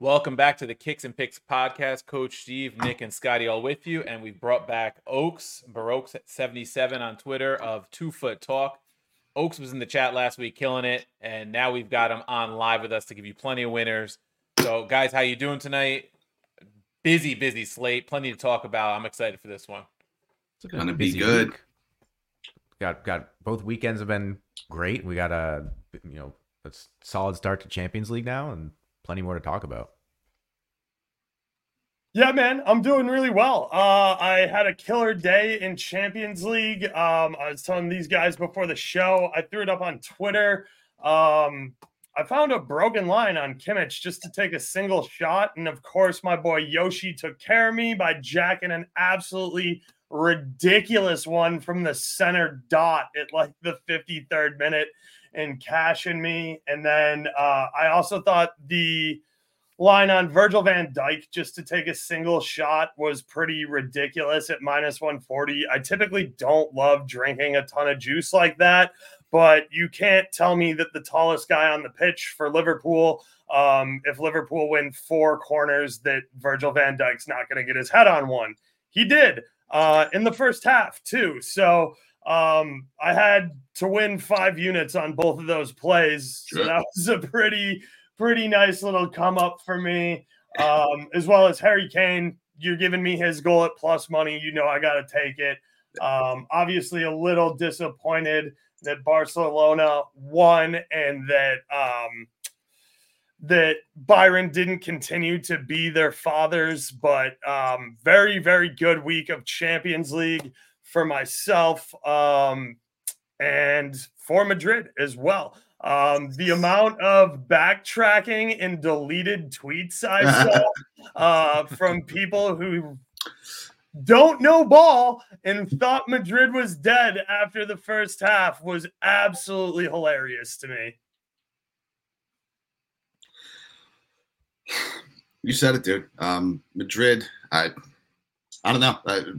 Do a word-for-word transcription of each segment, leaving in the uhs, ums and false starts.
Welcome back to the Kicks and Picks podcast. Coach Steve, Nick, and Scotty all with you. And we've brought back Oaks, Baroque seventy-seven on Twitter of Two Foot Talk. Oaks was in the chat last week, killing it. And now we've got him on live with us to give you plenty of winners. So, guys, how you doing tonight? Busy, busy slate. Plenty to talk about. I'm excited for this one. It's going to be good. Week. Got got both weekends have been great. We got a you know a solid start to Champions League now, and plenty more to talk about. Yeah, man, I'm doing really well. Uh, I had a killer day in Champions League. Um, I was telling these guys before the show. I threw it up on Twitter. Um, I found a broken line on Kimmich just to take a single shot. And, of course, my boy Yoshi took care of me by jacking an absolutely ridiculous one from the center dot at, like, the fifty-third minute and cashing me. And then uh, I also thought the line on Virgil van Dijk just to take a single shot was pretty ridiculous at minus one forty. I typically don't love drinking a ton of juice like that, but you can't tell me that the tallest guy on the pitch for Liverpool, um, if Liverpool win four corners, that Virgil van Dijk's not going to get his head on one. He did uh, in the first half too. So um, I had to win five units on both of those plays. So that was a pretty Pretty nice little come up for me, um, as well as Harry Kane. You're giving me his goal at plus money. You know I got to take it. Um, obviously, a little disappointed that Barcelona won and that um, that Bayern didn't continue to be their fathers. But um, very, very good week of Champions League for myself um, and for Madrid as well. Um, the amount of backtracking and deleted tweets I saw uh, from people who don't know ball and thought Madrid was dead after the first half was absolutely hilarious to me. You said it, dude. Um, Madrid, I, I don't know. I,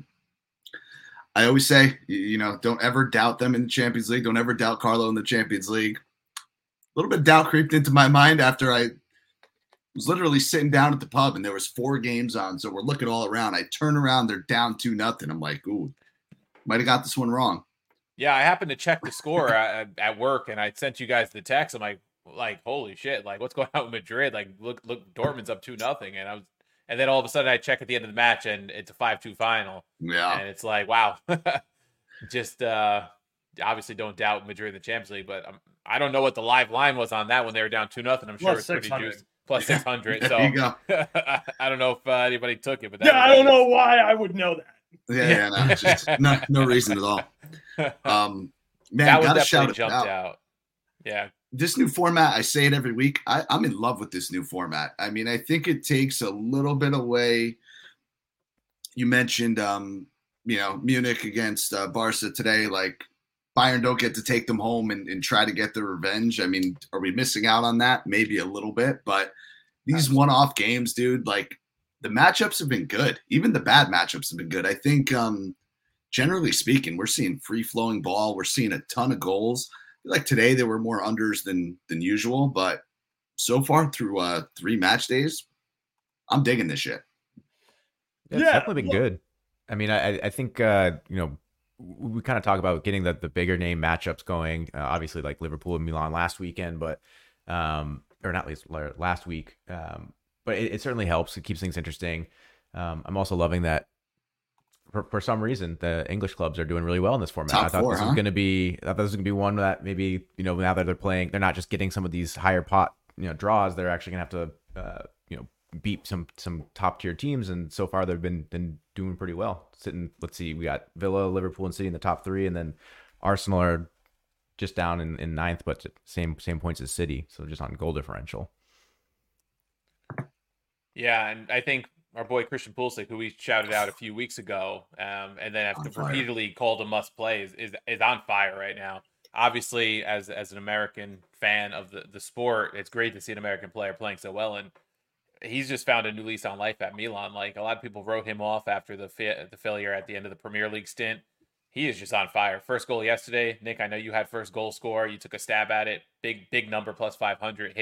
I always say, you, you know, don't ever doubt them in the Champions League. Don't ever doubt Carlo in the Champions League. A little bit of doubt creeped into my mind after I was literally sitting down at the pub and there was four games on. So we're looking all around. I turn around, they're down two nothing. I'm like, ooh, might have got this one wrong. Yeah, I happened to check the score at, at work and I sent you guys the text. I'm like, like, holy shit, like what's going on with Madrid? Like, look, look, Dortmund's up two nothing, and I was, and then all of a sudden I check at the end of the match and it's a five two final. Yeah, and it's like, wow, just uh, obviously don't doubt Madrid in the Champions League, but um, I don't know what the live line was on that when they were down two nothing. I'm sure Plus it's pretty juicy. Plus six hundred. So you go. I don't know if uh, anybody took it, but that yeah, I don't know why I would know that. Yeah, yeah, no, just, no, no reason at all. Um, man, that gotta was shout definitely it jumped out. out. Yeah, this new format, I say it every week. I, I'm in love with this new format. I mean, I think it takes a little bit away. You mentioned, um, you know, Munich against uh, Barca today. Like, Bayern don't get to take them home and, and try to get their revenge. I mean, are we missing out on that? Maybe a little bit, but these one-off games, dude, like the matchups have been good. Even the bad matchups have been good. I think, um, generally speaking, we're seeing free-flowing ball. We're seeing a ton of goals. Like today, there were more unders than than usual, but so far through uh, three match days, I'm digging this shit. Yeah, it's yeah. definitely been good. I mean, I I think uh, you know. We kind of talk about getting the, the bigger name matchups going. Uh, obviously, like Liverpool and Milan last weekend, but um, or not least last week. Um, but it, it certainly helps. It keeps things interesting. Um, I'm also loving that for, for some reason the English clubs are doing really well in this format. Top I thought four, this huh? was going to be. I thought this was going to be one that maybe you know now that they're playing, they're not just getting some of these higher pot you know draws. They're actually going to have to uh, you know beat some some top tier teams, and so far they've been been doing pretty well. Sitting, let's see, we got Villa, Liverpool, and City in the top three, and then Arsenal are just down in, in ninth, but same same points as City, so just on goal differential. Yeah, and I think our boy Christian Pulisic, who we shouted out a few weeks ago, um, and then have repeatedly called a must play, is, is is on fire right now. Obviously, as as an American fan of the, the sport, it's great to see an American player playing so well, and he's just found a new lease on life at Milan. Like, a lot of people wrote him off after the fa- the failure at the end of the Premier League stint. He is just on fire. First goal yesterday. Nick, I know you had first goal score. You took a stab at it. Big, big number, plus five hundred hit.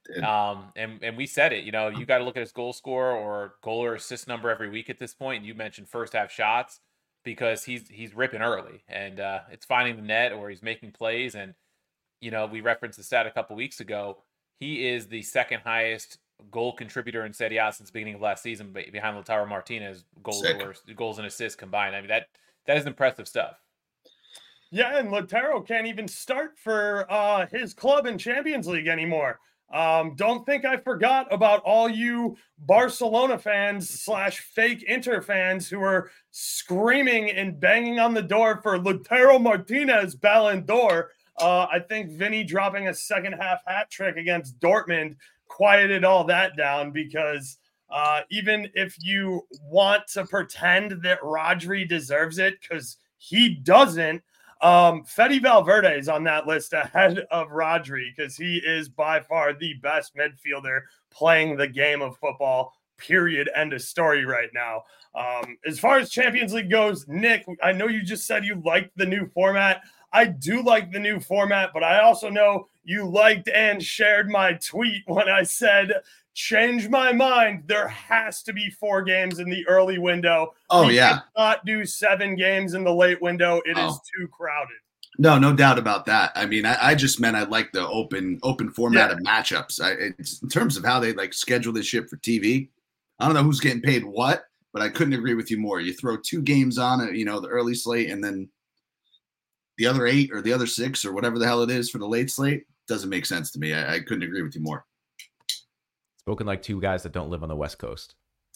Um, and and we said it. You know, you got to look at his goal score or goal or assist number every week at this point. And you mentioned first half shots because he's he's ripping early, and uh, it's finding the net or he's making plays. And you know, we referenced the stat a couple weeks ago. He is the second highest goal contributor in Serie A since the beginning of last season, behind Lautaro Martinez, goals or goals and assists combined. I mean, that that is impressive stuff. Yeah, and Lautaro can't even start for uh, his club in Champions League anymore. Um, don't think I forgot about all you Barcelona fans slash fake Inter fans who are screaming and banging on the door for Lautaro Martinez Ballon d'Or. Uh, I think Vinny dropping a second half hat trick against Dortmund quieted all that down, because uh, even if you want to pretend that Rodri deserves it, because he doesn't, um, Fede Valverde is on that list ahead of Rodri, because he is by far the best midfielder playing the game of football, period, end of story right now. Um, as far as Champions League goes, Nick, I know you just said you liked the new format. I do like the new format, but I also know you liked and shared my tweet when I said, change my mind. There has to be four games in the early window. Oh, we yeah. Not do seven games in the late window. It oh. is too crowded. No, no doubt about that. I mean, I, I just meant I like the open open format yeah. of matchups. I, it's, in terms of how they like schedule this shit for T V, I don't know who's getting paid what, but I couldn't agree with you more. You throw two games on, you know, the early slate, and then the other eight or the other six or whatever the hell it is for the late slate doesn't make sense to me. I, I couldn't agree with you more. Spoken like two guys that don't live on the West Coast.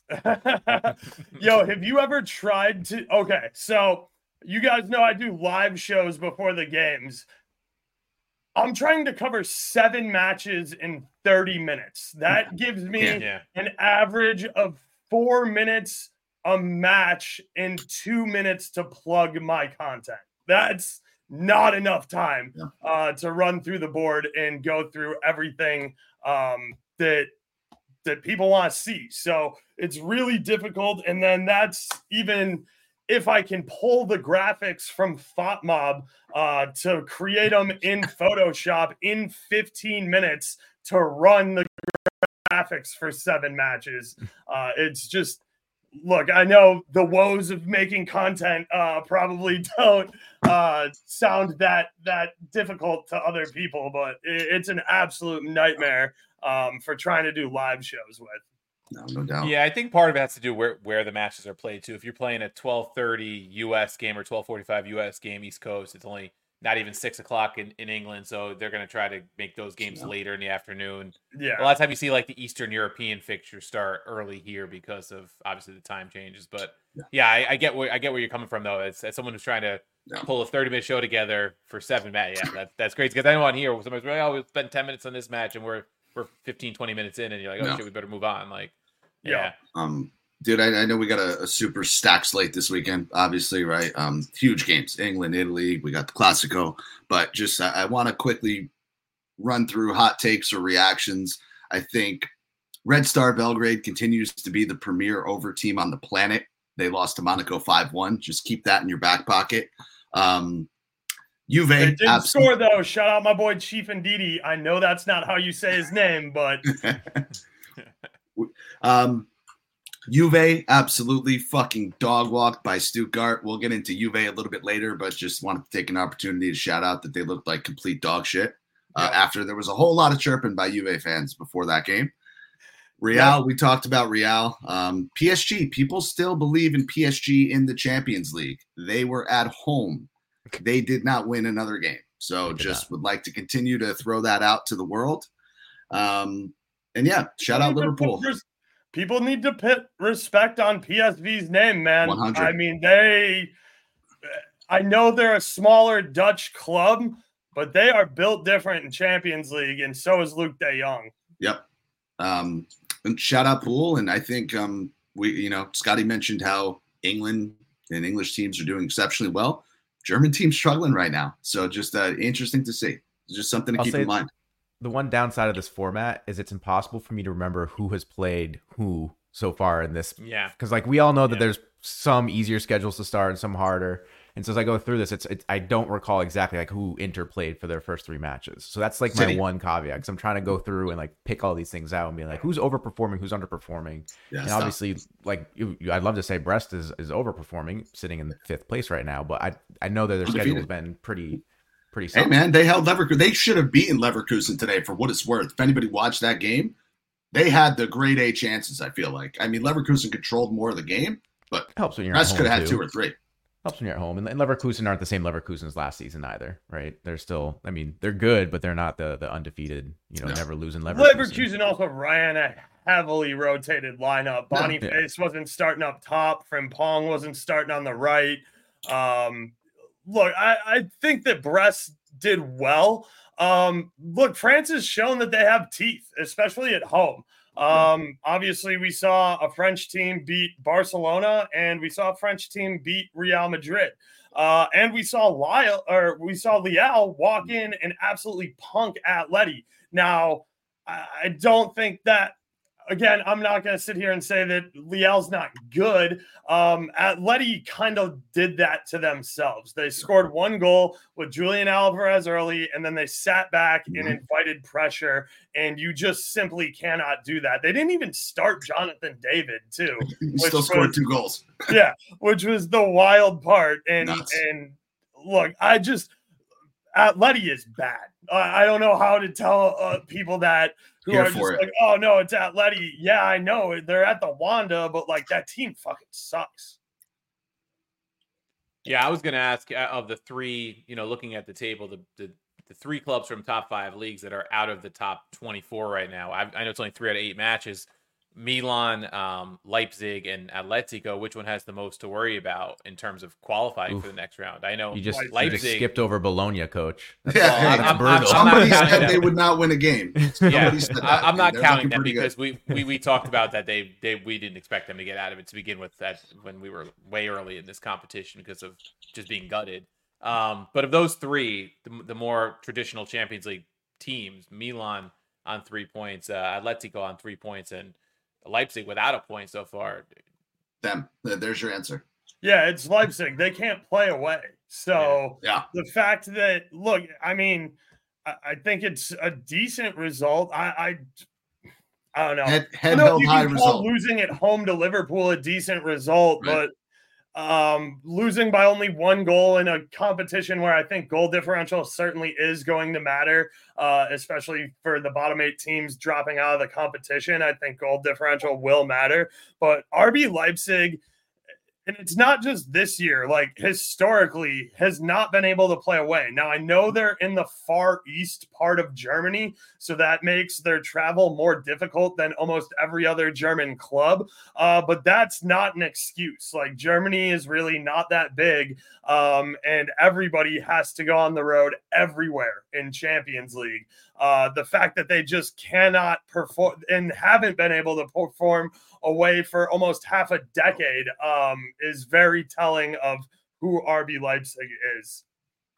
Yo, have you ever tried to? Okay, so you guys know I do live shows before the games. I'm trying to cover seven matches in thirty minutes. That gives me yeah, yeah. an average of four minutes a match and two minutes to plug my content. That's not enough time yeah. uh, to run through the board and go through everything um, that that people want to see. So it's really difficult. And then that's even if I can pull the graphics from FotMob uh, to create them in Photoshop in fifteen minutes to run the graphics for seven matches. Uh, it's just, look, I know the woes of making content uh, probably don't uh, sound that that difficult to other people, but it, it's an absolute nightmare um, for trying to do live shows with. No, no doubt. Yeah, I think part of it has to do where where the matches are played too. If you're playing a twelve thirty U S game or twelve forty-five U S game East Coast, it's only not even six o'clock in, in England, so they're going to try to make those games yeah. later in the afternoon. Yeah, a lot of time you see like the Eastern European fixtures start early here because of obviously the time changes. But yeah, yeah I, I get where I get where you're coming from though. As, as someone who's trying to yeah. pull a thirty minute show together for seven matches, yeah, that, that's great. Because I know on here somebody's like, oh, we'll spend ten minutes on this match, and we're we're fifteen, twenty minutes in, and you're like, oh yeah. shit, we better move on. Like, yeah. yeah. Um, dude, I, I know we got a, a super stacked slate this weekend, obviously, right? Um, huge games, England, Italy, we got the Classico, but just I, I want to quickly run through hot takes or reactions. I think Red Star Belgrade continues to be the premier over team on the planet. They lost to Monaco five one. Just keep that in your back pocket. Um, Juve they didn't absolutely- score though. Shout out my boy Chief Ndidi. I know that's not how you say his name, but um, Juve absolutely fucking dog walked by Stuttgart. We'll get into Juve a little bit later, but just wanted to take an opportunity to shout out that they looked like complete dog shit uh, yeah. after there was a whole lot of chirping by Juve fans before that game. Real, yeah. we talked about Real. Um, P S G, people still believe in P S G in the Champions League. They were at home. They did not win another game. So just would like to continue to throw that out to the world. Um, and yeah, shout out Liverpool. People need to put respect on P S V's name, man. one hundred I mean, they, I know they're a smaller Dutch club, but they are built different in Champions League, and so is Luke de Jong. Yep. Um, and shout out Pool. And I think um, we, you know, Scotty mentioned how England and English teams are doing exceptionally well. German team's struggling right now. So just uh, interesting to see. It's just something to I'll keep in mind. The one downside of this format is it's impossible for me to remember who has played who so far in this. Yeah. Because like we all know that yeah. there's some easier schedules to start and some harder. And so as I go through this, it's, it's I don't recall exactly like who Inter played for their first three matches. So that's like my City. one caveat, because I'm trying to go through and like pick all these things out and be like, who's overperforming, who's underperforming. Yeah, and stop. obviously, like you, you, I'd love to say Brest is, is overperforming, sitting in fifth place right now, but I I know that their Undefeated. schedule has been pretty pretty. Hey solid. man, they held Leverkusen. They should have beaten Leverkusen today for what it's worth. If anybody watched that game, they had the grade A chances. I feel like. I mean, Leverkusen controlled more of the game, but helps when you're Brest at could home have had too. two or three. Helps when you're at home, and, and Leverkusen aren't the same Leverkusens last season either, right? They're still, I mean, they're good, but they're not the the undefeated, you know, No. never losing Leverkusen. Leverkusen also ran a heavily rotated lineup. Boniface Yeah. wasn't starting up top. Frimpong wasn't starting on the right. Um, look, I, I think that Brest did well. Um, look, France has shown that they have teeth, especially at home. Um, obviously, we saw a French team beat Barcelona, and we saw a French team beat Real Madrid. Uh, and we saw Lyle, or we saw Leal walk in and absolutely punk Atleti. Now, I, I don't think that. Again, I'm not going to sit here and say that Leal's not good. Um, Atleti kind of did that to themselves. They scored one goal with Julian Alvarez early, and then they sat back and invited pressure, and you just simply cannot do that. They didn't even start Jonathan David, too. He still scored two goals. Yeah, which was the wild part. And, Nuts. and look, I just – Atleti is bad. I I don't know how to tell uh, people that who Here are just for it. like, oh, no, it's Atleti. Yeah, I know. They're at the Wanda, but, like, that team fucking sucks. Yeah, I was going to ask uh, of the three, you know, looking at the table, the, the the three clubs from top five leagues that are out of the top twenty-four right now. I, I know it's only three out of eight matches. Milan, um, Leipzig, and Atletico. Which one has the most to worry about in terms of qualifying Oof. for the next round? I know You just, Leipzig. you just skipped over Bologna, coach. That's, Yeah, Well, hey, I'm- brutal. I'm- I'm somebody not counting said them. they would not win a game. Yeah, Somebody said that. I, I'm not They're counting looking them pretty good. because we, we we talked about that they they we didn't expect them to get out of it to begin with, that when we were way early in this competition because of just being gutted. Um, but of those three, the, the more traditional Champions League teams, Milan on three points, uh, Atletico on three points, and Leipzig without a point so far. Them. There's your answer. Yeah, it's Leipzig. They can't play away. So Yeah. the fact that, look, I mean, I, I think it's a decent result. I I, I don't know. Head, I head know held you high can call result. losing at home to Liverpool a decent result, Right. but um, losing by only one goal in a competition where I think goal differential certainly is going to matter, uh, especially for the bottom eight teams dropping out of the competition. I think goal differential will matter. But R B Leipzig, and it's not just this year, like historically, has not been able to play away. Now, I know they're in the far east part of Germany, so that makes their travel more difficult than almost every other German club. Uh, but that's not an excuse. Like, Germany is really not that big, um, and everybody has to go on the road everywhere in Champions League. Uh, the fact that they just cannot perform and haven't been able to perform away for almost half a decade um, is very telling of who R B Leipzig is.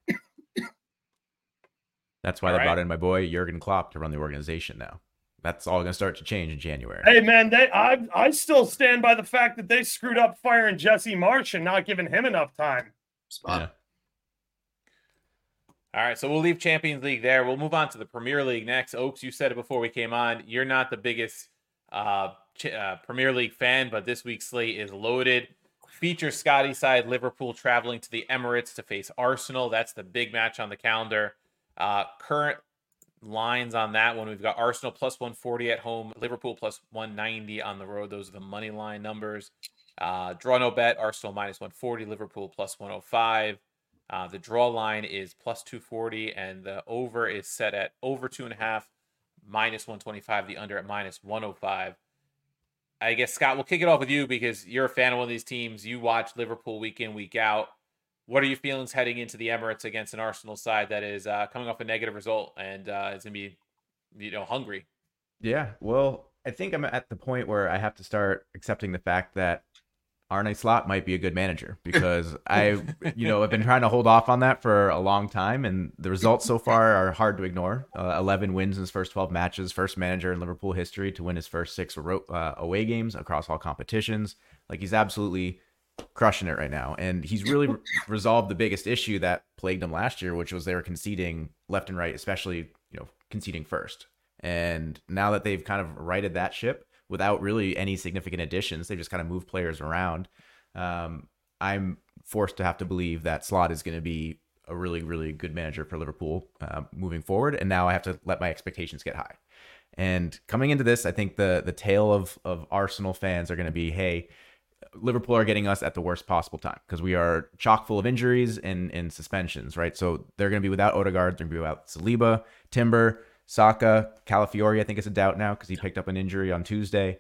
That's why All they right. brought in my boy Jurgen Klopp to run the organization now. That's all going to start to change in January. Hey, man, they I I still stand by the fact that they screwed up firing Jesse Marsh and not giving him enough time. Spot. Yeah. All right, so we'll leave Champions League there. We'll move on to the Premier League next. Oaks, you said it before we came on. You're not the biggest uh, ch- uh, Premier League fan, but this week's slate is loaded. Features Scotty side Liverpool traveling to the Emirates to face Arsenal. That's the big match on the calendar. Uh, current lines on that one, we've got Arsenal plus one forty at home, Liverpool plus one ninety on the road. Those are the money line numbers. Uh, draw no bet, Arsenal minus one forty, Liverpool plus one oh five. Uh, the draw line is plus two forty, and the over is set at over two and a half, minus one twenty-five, the under at minus one oh five. I guess, Scott, we'll kick it off with you because you're a fan of one of these teams. You watch Liverpool week in, week out. What are your feelings heading into the Emirates against an Arsenal side that is uh, coming off a negative result and uh, is going to be, you know, hungry? Yeah, well, I think I'm at the point where I have to start accepting the fact that Arne Slot might be a good manager because I, you know, have been trying to hold off on that for a long time, and the results so far are hard to ignore. Uh, eleven wins in his first twelve matches, first manager in Liverpool history to win his first six ro- uh, away games across all competitions. Like, he's absolutely crushing it right now. And he's really re- resolved the biggest issue that plagued them last year, which was they were conceding left and right, especially, you know, conceding first. And now that they've kind of righted that ship without really any significant additions, they just kind of move players around. Um, I'm forced to have to believe that Slot is going to be a really, really good manager for Liverpool uh, moving forward. And now I have to let my expectations get high. And coming into this, I think the the tale of of Arsenal fans are going to be, hey, Liverpool are getting us at the worst possible time because we are chock full of injuries and, and suspensions, right? So they're going to be without Odegaard, they're going to be without Saliba, Timber, Saka, Calafiori. I think it's a doubt now because he picked up an injury on Tuesday.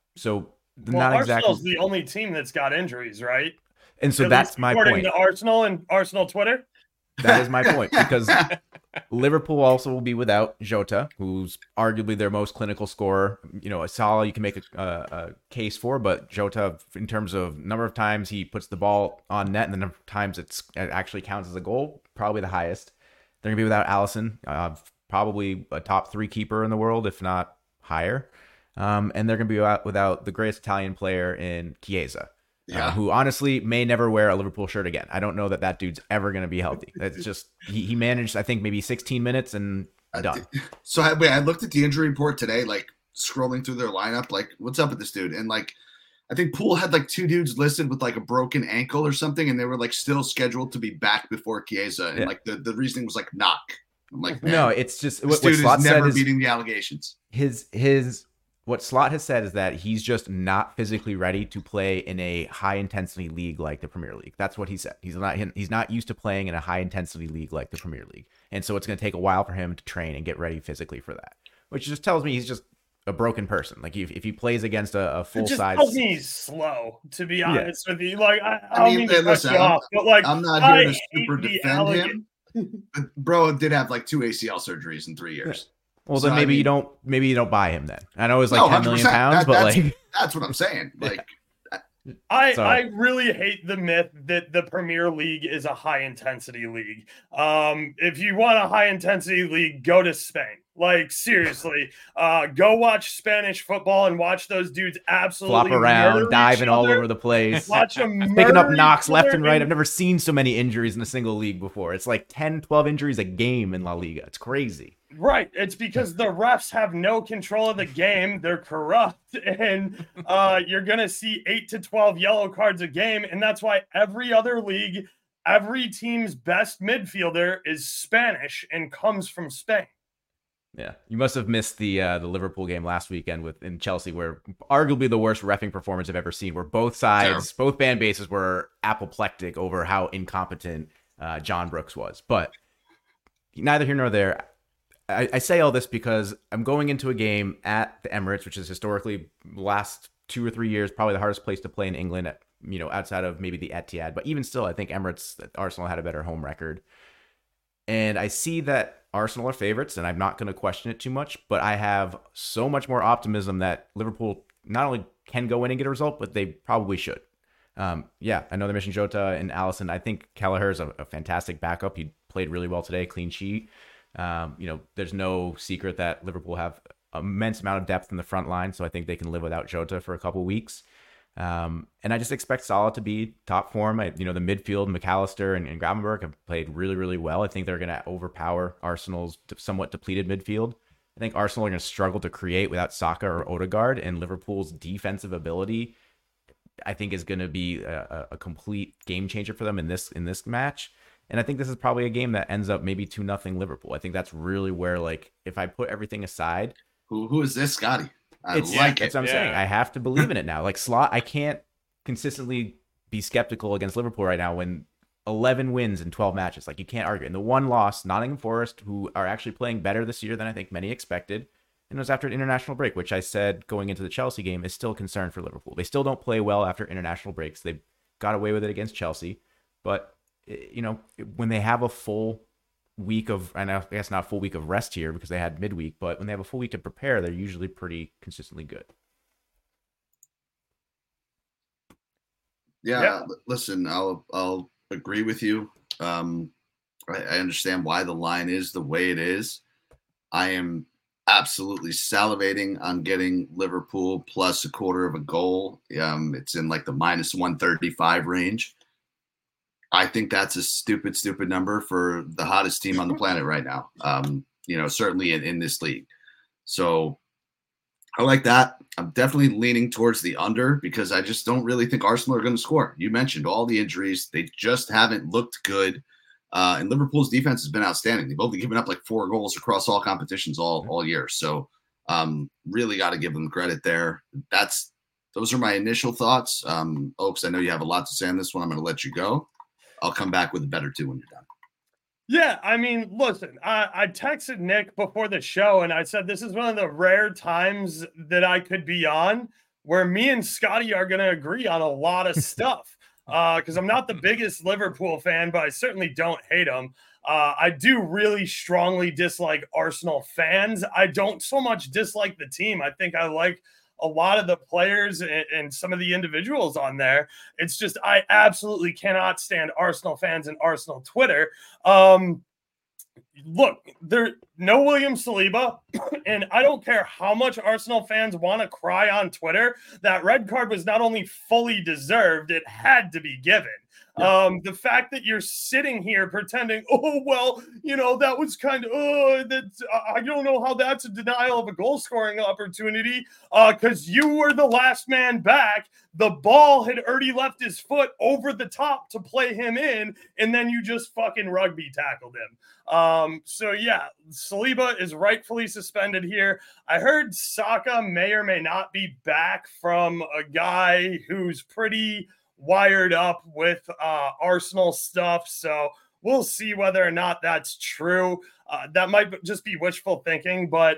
So well, not Arsenal's exactly the only team that's got injuries, right? And so At that's least my according point. to Arsenal and Arsenal Twitter. That is my point because Liverpool also will be without Jota, who's arguably their most clinical scorer. You know, a Salah you can make a, a, a case for, but Jota, in terms of number of times he puts the ball on net and the number of times it's, it actually counts as a goal, probably the highest. They're going to be without Alisson, uh, probably a top three keeper in the world, if not higher. Um, and they're going to be without, without the greatest Italian player in Chiesa. Yeah. Uh, who honestly may never wear a Liverpool shirt again. I don't know that that dude's ever going to be healthy. That's just he, he managed, I think, maybe sixteen minutes and done. So I, wait, I looked at the injury report today, like scrolling through their lineup, like what's up with this dude? And like, I think Poole had like two dudes listed with like a broken ankle or something, and they were like still scheduled to be back before Chiesa, and yeah. like the, the reasoning was like knock. I'm like, man, no, it's just this what, dude what Slot is never said is beating the allegations. His his. What Slot has said is that he's just not physically ready to play in a high intensity league like the Premier League. That's what he said. He's not he's not used to playing in a high intensity league like the Premier League. And so it's going to take a while for him to train and get ready physically for that, which just tells me he's just a broken person. Like if, if he plays against a, a full it just size, tells me he's slow, to be honest yeah. with you. Like I, I, I mean, mean to listen, cut you I'm, off, but like I'm not here I to super defend him. But bro did have like two A C L surgeries in three years. Yeah. Well, so, then maybe I mean, you don't. Maybe you don't buy him. Then I know it's like no, ten million pounds, that, but that's, like that's what I'm saying. Like, I so. I really hate the myth that the Premier League is a high intensity league. Um, if you want a high intensity league, go to Spain. Like seriously, uh, go watch Spanish football and watch those dudes absolutely flop around, diving all over the place. Watch them picking up knocks left and right. And... I've never seen so many injuries in a single league before. It's like ten, twelve injuries a game in La Liga. It's crazy. Right. It's because the refs have no control of the game. They're corrupt, and uh, you're going to see eight to twelve yellow cards a game. And that's why every other league, every team's best midfielder is Spanish and comes from Spain. Yeah, you must have missed the uh, the Liverpool game last weekend with in Chelsea, where arguably the worst reffing performance I've ever seen, where both sides, Terrible. both fan bases were apoplectic over how incompetent uh, John Brooks was. But neither here nor there. I, I say all this because I'm going into a game at the Emirates, which is historically last two or three years probably the hardest place to play in England, at, you know, outside of maybe the Etihad. But even still, I think Emirates, Arsenal had a better home record. And I see that Arsenal are favorites, and I'm not going to question it too much, but I have so much more optimism that Liverpool not only can go in and get a result, but they probably should. Um, yeah, I know they mentioned Jota and Alisson. I think Kelleher is a, a fantastic backup. He played really well today, clean sheet. Um, you know, there's no secret that Liverpool have an immense amount of depth in the front line, so I think they can live without Jota for a couple weeks. Um, and I just expect Salah to be top form. I, you know, the midfield, McAllister and, and Gravenberch have played really, really well. I think they're going to overpower Arsenal's somewhat depleted midfield. I think Arsenal are going to struggle to create without Saka or Odegaard, and Liverpool's defensive ability, I think, is going to be a, a complete game changer for them in this in this match. And I think this is probably a game that ends up maybe two nothing Liverpool. I think that's really where, like, if I put everything aside, who who is this, Scotty? I it's, like that's it. what I'm yeah. saying. I have to believe in it now. Like Slot, I can't consistently be skeptical against Liverpool right now when eleven wins in twelve matches. Like, you can't argue. And the one loss, Nottingham Forest, who are actually playing better this year than I think many expected, and it was after an international break, which I said going into the Chelsea game is still a concern for Liverpool. They still don't play well after international breaks. They got away with it against Chelsea, but you know, when they have a full week of, and I guess not a full week of rest here because they had midweek, but when they have a full week to prepare, they're usually pretty consistently good. Yeah, yeah. listen, I'll I'll agree with you. Um, I, I understand why the line is the way it is. I am absolutely salivating on getting Liverpool plus a quarter of a goal. Um, it's in like the minus one thirty-five range. I think that's a stupid, stupid number for the hottest team on the planet right now. Um, you know, certainly in, in this league. So I like that. I'm definitely leaning towards the under because I just don't really think Arsenal are going to score. You mentioned all the injuries. They just haven't looked good. Uh, and Liverpool's defense has been outstanding. They've only given up like four goals across all competitions all, all year. So um, really got to give them credit there. That's Those are my initial thoughts. Um, Oaks, I know you have a lot to say on this one. I'm going to let you go. I'll come back with a better two when you're done. Yeah, I mean, listen, I, I texted Nick before the show, and I said this is one of the rare times that I could be on where me and Scotty are going to agree on a lot of stuff. Because uh, I'm not the biggest Liverpool fan, but I certainly don't hate them. Uh, I do really strongly dislike Arsenal fans. I don't so much dislike the team. I think I like a lot of the players and, and some of the individuals on there. It's just I absolutely cannot stand Arsenal fans and Arsenal Twitter. Um, look, there no William Saliba, and I don't care how much Arsenal fans want to cry on Twitter. That red card was not only fully deserved, it had to be given. Um, the fact that you're sitting here pretending, oh, well, you know, that was kind of, oh, that I don't know how that's a denial of a goal scoring opportunity because uh, you were the last man back. The ball had already left his foot over the top to play him in, and then you just fucking rugby tackled him. Um, so, yeah, Saliba is rightfully suspended here. I heard Saka may or may not be back from a guy who's pretty wired up with uh, Arsenal stuff. So we'll see whether or not that's true. Uh, that might just be wishful thinking. But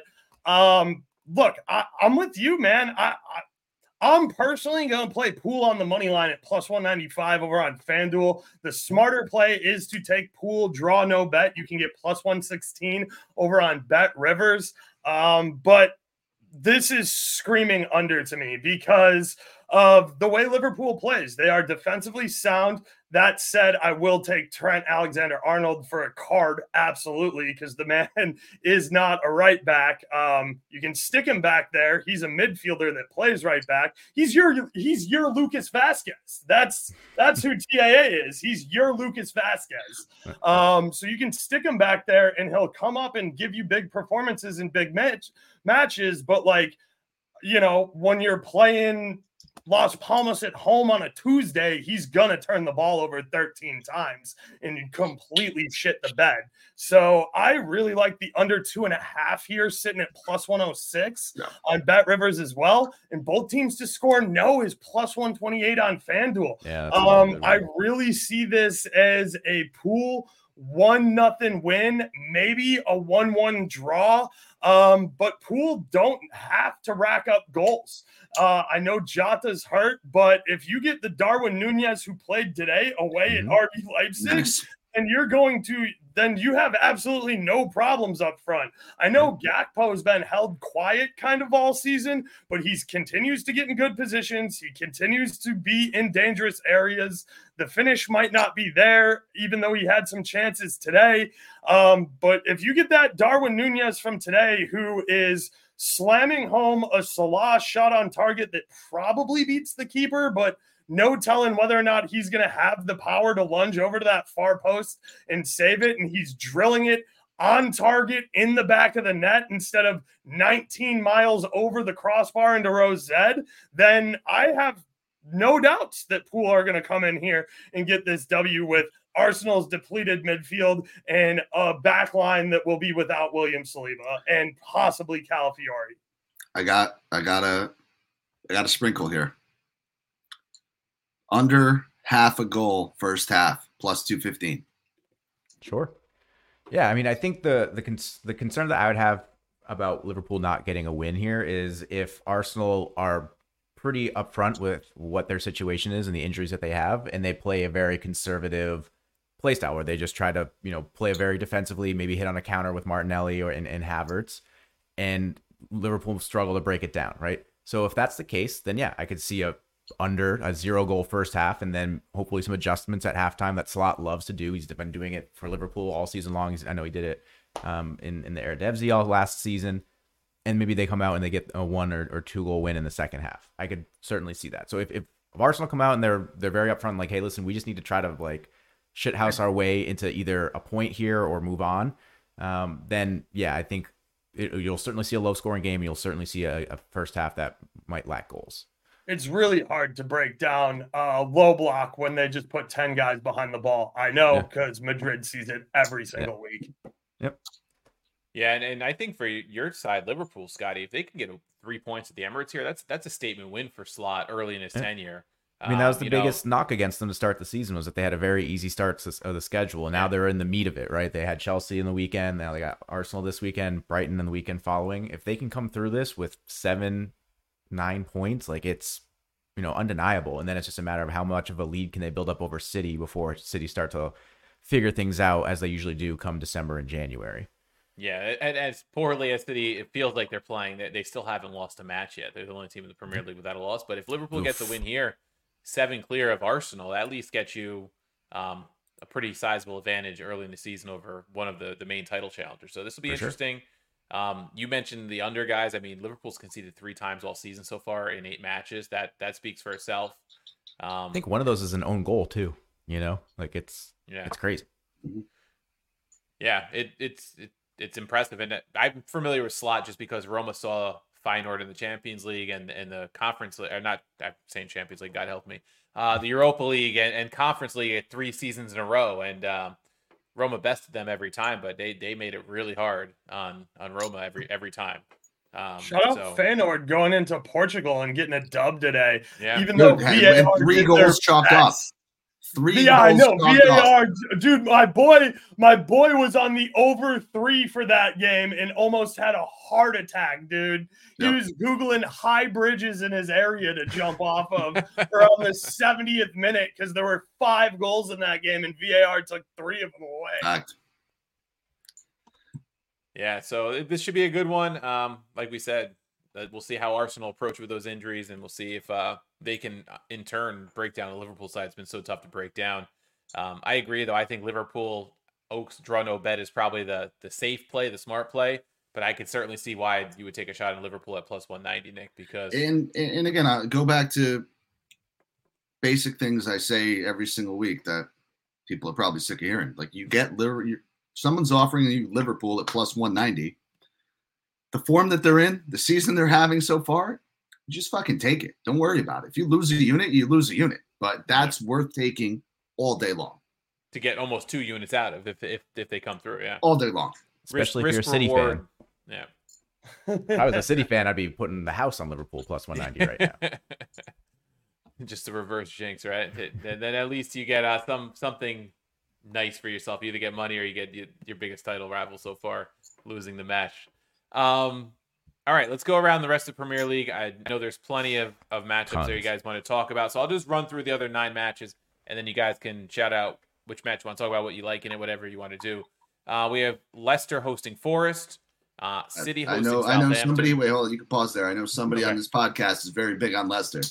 um, look, I, I'm with you, man. I, I, I'm personally going to play Pool on the money line at plus one ninety-five over on FanDuel. The smarter play is to take Pool, draw no bet. You can get plus one sixteen over on Bet Rivers. Um, but this is screaming under to me because of the way Liverpool plays. They are defensively sound. That said, I will take Trent Alexander-Arnold for a card, absolutely, because the man is not a right back. Um, you can stick him back there. He's a midfielder that plays right back. He's your he's your Lucas Vasquez. That's that's who T A A is. He's your Lucas Vasquez. Um, so you can stick him back there, and he'll come up and give you big performances in big match matches. But like, you know, when you're playing Las Palmas at home on a Tuesday, he's gonna turn the ball over thirteen times and completely shit the bed. So I really like the under two and a half here, sitting at plus one oh six yeah. on Bet Rivers as well. And both teams to score no is plus one twenty-eight on FanDuel. Yeah, um, I really see this as a Pool one nothing win, maybe a one one draw. Um, but Pool don't have to rack up goals. Uh, I know Jota's hurt, but if you get the Darwin Nunez who played today away mm-hmm. at R B Leipzig, nice. and you're going to, then you have absolutely no problems up front. I know Gakpo has been held quiet kind of all season, but he continues to get in good positions. He continues to be in dangerous areas. The finish might not be there, even though he had some chances today. Um, but if you get that Darwin Nunez from today, who is slamming home a Salah shot on target that probably beats the keeper, but no telling whether or not he's going to have the power to lunge over to that far post and save it. And he's drilling it on target in the back of the net instead of nineteen miles over the crossbar into row Z. Then I have no doubts that Pool are going to come in here and get this W with Arsenal's depleted midfield and a back line that will be without William Saliba and possibly Calafiori. I got, I got a, I got a sprinkle here. Under half a goal first half, plus two fifteen. Sure. Yeah, I mean, I think the the cons- the concern that I would have about Liverpool not getting a win here is if Arsenal are pretty upfront with what their situation is and the injuries that they have, and they play a very conservative play style where they just try to, you know, play very defensively, maybe hit on a counter with Martinelli or and, and Havertz, and Liverpool struggle to break it down, right? So if that's the case, then yeah, I could see a under a zero goal first half, and then hopefully some adjustments at halftime that Slot loves to do. He's been doing it for Liverpool all season long. He's, I know he did it um, in, in the Eredivisie all last season. and maybe they come out and they get a one or, or two goal win in the second half. I could certainly see that. So if, if, if Arsenal come out and they're they're very upfront, like, hey, listen, we just need to try to like shithouse our way into either a point here or move on, um, then yeah, I think it, you'll certainly see a low scoring game. You'll certainly see a, a first half that might lack goals. It's really hard to break down a low block when they just put ten guys behind the ball. I know, because yeah. Madrid sees it every single yeah. week. Yep. Yeah, and, and I think for your side, Liverpool, Scotty, if they can get three points at the Emirates here, that's that's a statement win for Slot early in his yeah. tenure. I mean, that was the um, biggest know, knock against them to start the season, was that they had a very easy start of the schedule, and now yeah. they're in the meat of it, right? They had Chelsea in the weekend, now they got Arsenal this weekend, Brighton in the weekend following. If they can come through this with seven, nine points, like it's, you know, undeniable. And then it's just a matter of how much of a lead can they build up over City before City start to figure things out, as they usually do come December and January. Yeah, and as poorly as City, it feels like they're playing, they, they still haven't lost a match yet. They're the only team in the Premier League without a loss. But if Liverpool Oof. gets a win here, seven clear of Arsenal, at least gets you um, a pretty sizable advantage early in the season over one of the, the main title challengers. So this will be For interesting. Sure. Um, you mentioned the under guys. I mean, Liverpool's conceded three times all season so far in eight matches. That that speaks for itself. Um, I think one of those is an own goal too. You know, like it's yeah, it's crazy. Yeah, it it's it, it's impressive, and I'm familiar with Slot just because Roma saw Feyenoord in the Champions League and and the Conference League, or not, I'm saying Champions League, God help me, uh, the Europa League and, and Conference League at three seasons in a row, and um, Roma bested them every time, but they they made it really hard on on Roma every every time. Um, Shout out so, Feyenoord going into Portugal and getting a dub today, yeah. even though Dude, V A R three goals chopped best. up. Three yeah, I know. V A R, off. dude, my boy, my boy was on the over three for that game and almost had a heart attack, dude. He yep. was Googling high bridges in his area to jump off of around the seventieth minute because there were five goals in that game and V A R took three of them away. Fact. Yeah, so this should be a good one. Um, like we said, uh, we'll see how Arsenal approach with those injuries, and we'll see if uh, they can, in turn, break down the Liverpool side. It's been so tough to break down. Um, I agree, though. I think Liverpool, Oaks, draw no bet is probably the the safe play, the smart play. But I could certainly see why you would take a shot at Liverpool at plus one ninety, Nick, because... And, and again, I go back to basic things I say every single week that people are probably sick of hearing. Like, you get Liverpool... Someone's offering you Liverpool at plus one ninety. The form that they're in, the season they're having so far, just fucking take it. Don't worry about it. If you lose a unit, you lose a unit. But that's worth taking all day long. To get almost two units out of if if, if they come through, yeah. All day long. Especially risk, if you're a City reward. fan. Yeah. If I was a City fan, I'd be putting the house on Liverpool plus one ninety right now. Just the reverse jinx, right? And then at least you get uh, some something nice for yourself. You either get money or you get your, your biggest title rival so far losing the match. Um, all right, let's go around the rest of Premier League. I know there's plenty of, of matchups Tons. there you guys want to talk about. So I'll just run through the other nine matches, and then you guys can shout out which match you want to talk about, what you like in it, whatever you want to do. Uh, we have Leicester hosting Forest, uh, City hosting I know, Southampton. I know somebody, wait, hold on, you can pause there. I know somebody okay. on this podcast is very big on Leicester.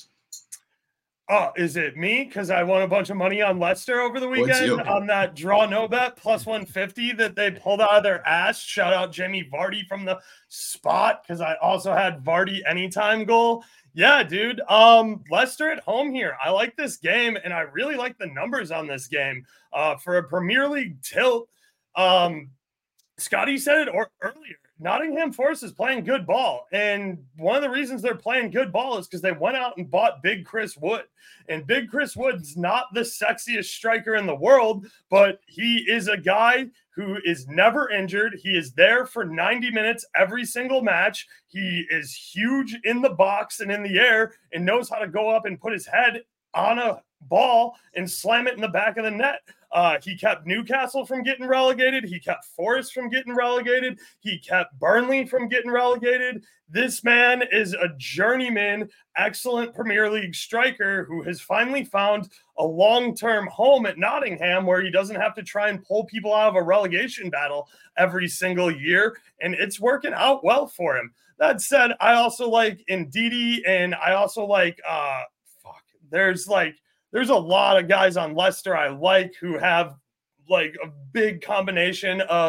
Oh, is it me? Because I won a bunch of money on Leicester over the weekend on that draw no bet plus one fifty that they pulled out of their ass. Shout out Jamie Vardy from the spot because I also had Vardy anytime goal. Yeah, dude. Um, Leicester at home here. I like this game, and I really like the numbers on this game. Uh, for a Premier League tilt, um, Scotty said it or- earlier. Nottingham Forest is playing good ball. And one of the reasons they're playing good ball is because they went out and bought Big Chris Wood. And Big Chris Wood's not the sexiest striker in the world, but he is a guy who is never injured. He is there for ninety minutes every single match. He is huge in the box and in the air and knows how to go up and put his head on a ball and slam it in the back of the net. Uh, he kept Newcastle from getting relegated. He kept Forest from getting relegated. He kept Burnley from getting relegated. This man is a journeyman, excellent Premier League striker who has finally found a long-term home at Nottingham where he doesn't have to try and pull people out of a relegation battle every single year. And it's working out well for him. That said, I also like Ndidi and I also like, uh, fuck, there's like, There's a lot of guys on Leicester I like who have like a big combination of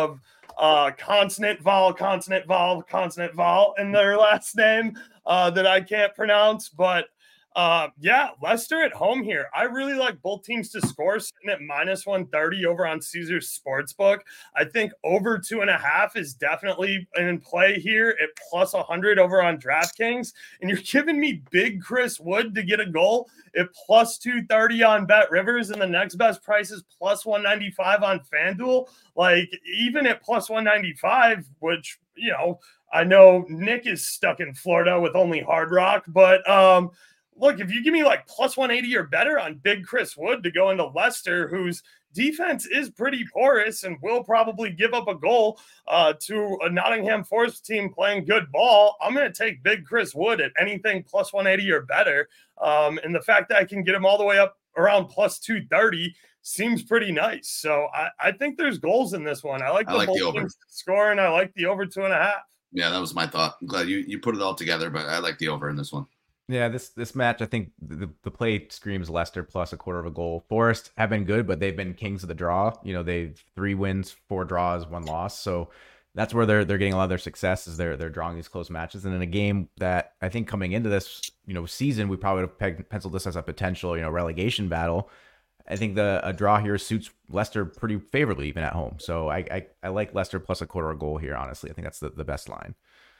uh, consonant, vowel, consonant, vowel, consonant, vowel in their last name uh, that I can't pronounce. But uh, yeah, Leicester at home here. I really like both teams to score, sitting at minus one thirty over on Caesars Sportsbook. I think over two and a half is definitely in play here at plus one hundred over on DraftKings. And you're giving me big Chris Wood to get a goal at plus two thirty on Bet Rivers, and the next best price is plus one ninety-five on FanDuel. Like, even at plus one ninety-five, which, you know, I know Nick is stuck in Florida with only Hard Rock, but um, look, if you give me like plus one eighty or better on big Chris Wood to go into Leicester, whose defense is pretty porous and will probably give up a goal uh, to a Nottingham Forest team playing good ball, I'm going to take big Chris Wood at anything plus one eighty or better. Um, and the fact that I can get him all the way up around plus two thirty seems pretty nice. So I, I think there's goals in this one. I like the, I like the over score, and I like the over two and a half. Yeah, that was my thought. I'm glad you, you put it all together, but I like the over in this one. Yeah, this this match, I think the, the play screams Leicester plus a quarter of a goal. Forest have been good, but they've been kings of the draw. You know, they three wins, four draws, one loss. So that's where they're they're getting a lot of their success, is they're they're drawing these close matches. And in a game that I think coming into this, you know, season, we probably would have pegged, penciled this as a potential, you know, relegation battle. I think the a draw here suits Leicester pretty favorably, even at home. So I I, I like Leicester plus a quarter of a goal here. Honestly, I think that's the, the best line.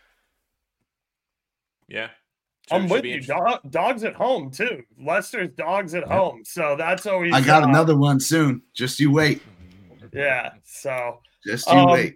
Yeah. I'm with you. Dog, dogs at home too. Leicester's dogs at yep. home, so that's always. I got uh, another one soon. Just you wait. Yeah. So. Just you um, wait.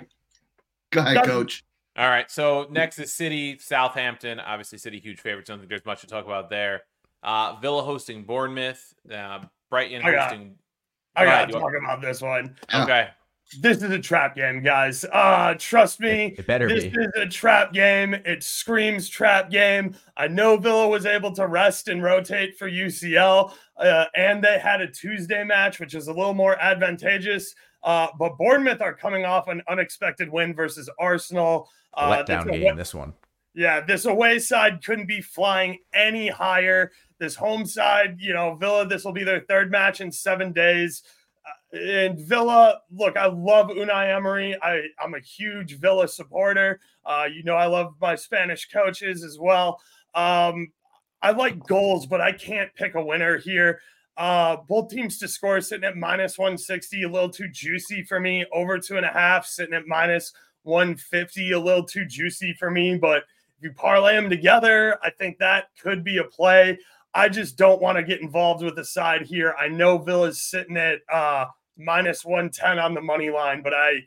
Go ahead, Coach. All right. So next is City, Southampton. Obviously, City huge favorites. I don't think there's much to talk about there. Uh, Villa hosting Bournemouth. Uh, Brighton I got, hosting. I got to talk want... about this one. Yeah. Okay. This is a trap game, guys. Uh, trust me. It better this be. is a trap game. It screams trap game. I know Villa was able to rest and rotate for U C L, uh, and they had a Tuesday match, which is a little more advantageous. Uh, but Bournemouth are coming off an unexpected win versus Arsenal. Uh, Letdown game, this one. Yeah, this away side couldn't be flying any higher. This home side, you know, Villa, this will be their third match in seven days. And Villa, look, I love Unai Emery. I, I'm a huge Villa supporter. Uh, you know, I love my Spanish coaches as well. Um, I like goals, but I can't pick a winner here. Uh, both teams to score sitting at minus one sixty, a little too juicy for me. Over two and a half, sitting at minus one fifty, a little too juicy for me. But if you parlay them together, I think that could be a play. I just don't want to get involved with the side here. I know Villa's sitting at uh, minus one ten on the money line, but I,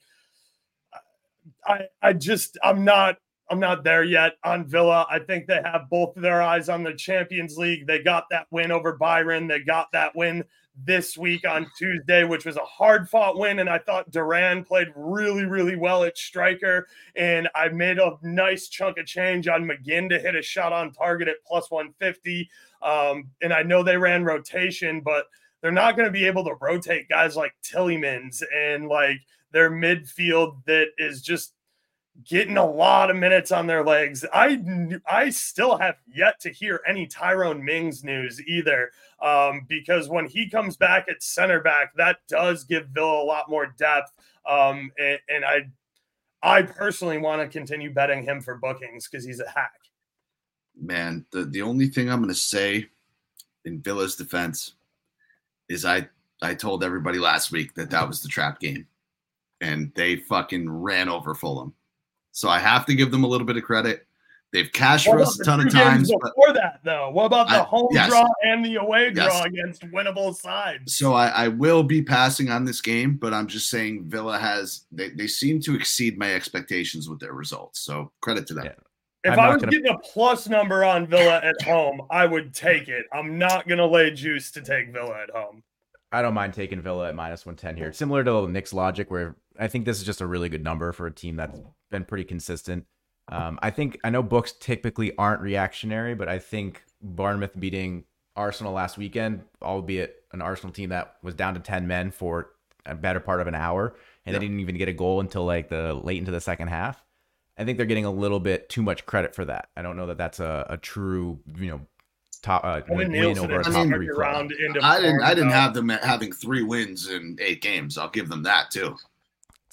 I, I just, I'm not, I'm not there yet on Villa. I think they have both of their eyes on the Champions League. They got that win over Bayern. They got that win this week on Tuesday, which was a hard-fought win, and I thought Duran played really, really well at striker, and I made a nice chunk of change on McGinn to hit a shot on target at plus one fifty, um, and I know they ran rotation, but they're not going to be able to rotate guys like Tielemans and like their midfield that is just getting a lot of minutes on their legs. I I still have yet to hear any Tyrone Mings news either, um, because when he comes back at center back, that does give Villa a lot more depth. Um, and, and I I personally want to continue betting him for bookings because he's a hack. Man, the, the only thing I'm going to say in Villa's defense is I, I told everybody last week that that was the trap game, and they fucking ran over Fulham. So I have to give them a little bit of credit. They've cashed for us a ton of times. Before but that, though, what about the I, home yes. draw and the away draw yes. against winnable sides? So I, I will be passing on this game, but I'm just saying Villa has they, they seem to exceed my expectations with their results. So credit to them. Yeah. If I'm I was gonna... getting a plus number on Villa at home, I would take it. I'm not going to lay juice to take Villa at home. I don't mind taking Villa at minus one ten here. Similar to Nick's logic, where I think this is just a really good number for a team that's been pretty consistent. Um, I think I know books typically aren't reactionary, but I think Bournemouth beating Arsenal last weekend, albeit an Arsenal team that was down to ten men for a better part of an hour, and yeah. they didn't even get a goal until like the late into the second half. I think they're getting a little bit too much credit for that. I don't know that that's a, a true, you know, top uh, win, win over a top I mean, three club. I didn't. I didn't have them having three wins in eight games. I'll give them that too.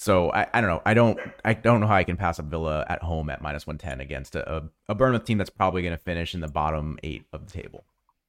So I, I don't know. I don't I don't know how I can pass up Villa at home at minus one ten against a, a, a Bournemouth team that's probably going to finish in the bottom eight of the table.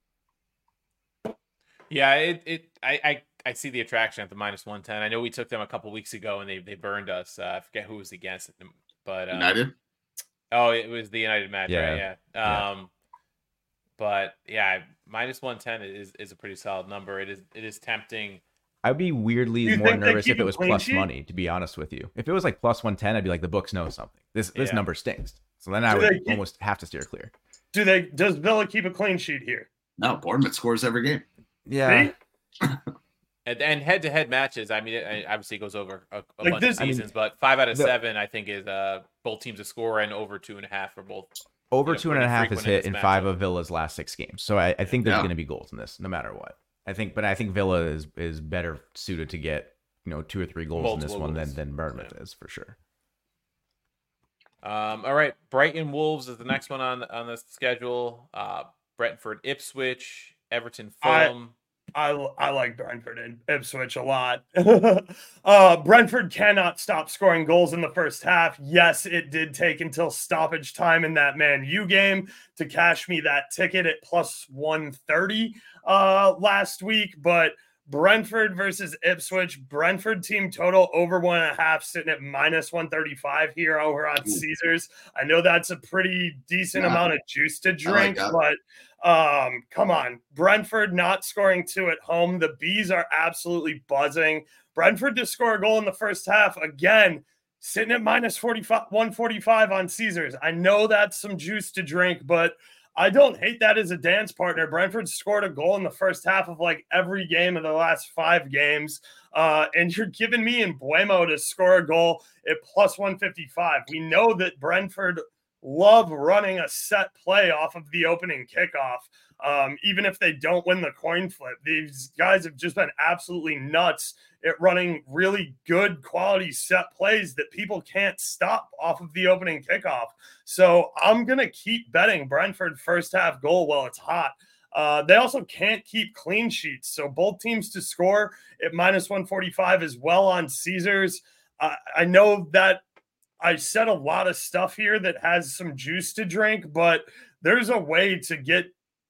Yeah, it it I, I, I see the attraction at the minus one ten. I know we took them a couple weeks ago and they they burned us. Uh, I forget who was against them, but um, United. Oh, it was the United match, yeah. right? Yeah. yeah. Um, but yeah, minus one ten is is a pretty solid number. It is it is tempting. I'd be weirdly more nervous if it was plus sheet? money, to be honest with you. If it was like plus one ten, I'd be like, the books know something. This this yeah. number stinks. So then I do would keep, almost have to steer clear. Do they? Does Villa keep a clean sheet here? No, Bournemouth scores every game. Yeah. and, and head-to-head matches, I mean, it obviously goes over a, a like bunch this, of seasons, I mean, but five out of the, seven, I think, is uh, both teams to score and over two and a half for both. Over you know, two and a half is hit in, in five of Villa's last six games. So I, I think there's yeah. going to be goals in this, no matter what. I think, but I think Villa is is better suited to get, you know, two or three goals Multiple in this one goals. than than Bournemouth yeah. is for sure. Um, all right, Brighton Wolves is the next one on on the schedule. Uh, Brentford Ipswich, Everton Fulham. I, I I like Brentford and Ipswich a lot. uh, Brentford cannot stop scoring goals in the first half. Yes, it did take until stoppage time in that Man U game to cash me that ticket at plus one thirty uh, last week, but Brentford versus Ipswich, Brentford team total over one and a half, sitting at minus one thirty-five here over on Caesars. I know that's a pretty decent yeah. amount of juice to drink, like but um, come on. Brentford not scoring two at home. The Bees are absolutely buzzing. Brentford to score a goal in the first half, again, sitting at minus forty-five, one forty-five on Caesars. I know that's some juice to drink, but I don't hate that as a dance partner. Brentford scored a goal in the first half of like every game of the last five games. Uh, and you're giving me Mbeumo to score a goal at plus one fifty-five. We know that Brentford love running a set play off of the opening kickoff. Um, even if they don't win the coin flip, these guys have just been absolutely nuts at running really good quality set plays that people can't stop off of the opening kickoff. So I'm going to keep betting Brentford first half goal while it's hot. Uh, they also can't keep clean sheets. So both teams to score at minus one forty-five as well on Caesars. Uh, I know that I said a lot of stuff here that has some juice to drink, but there's a way to get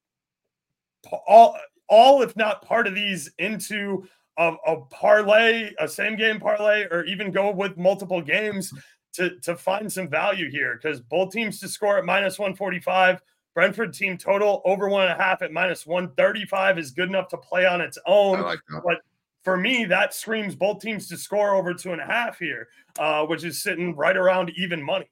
all, all if not part of these into a, a parlay, a same game parlay, or even go with multiple games to, to find some value here, because both teams to score at minus one forty-five. Brentford team total over one and a half at minus one thirty-five is good enough to play on its own. I like that. But for me, that screams both teams to score over two and a half here, uh, which is sitting right around even money.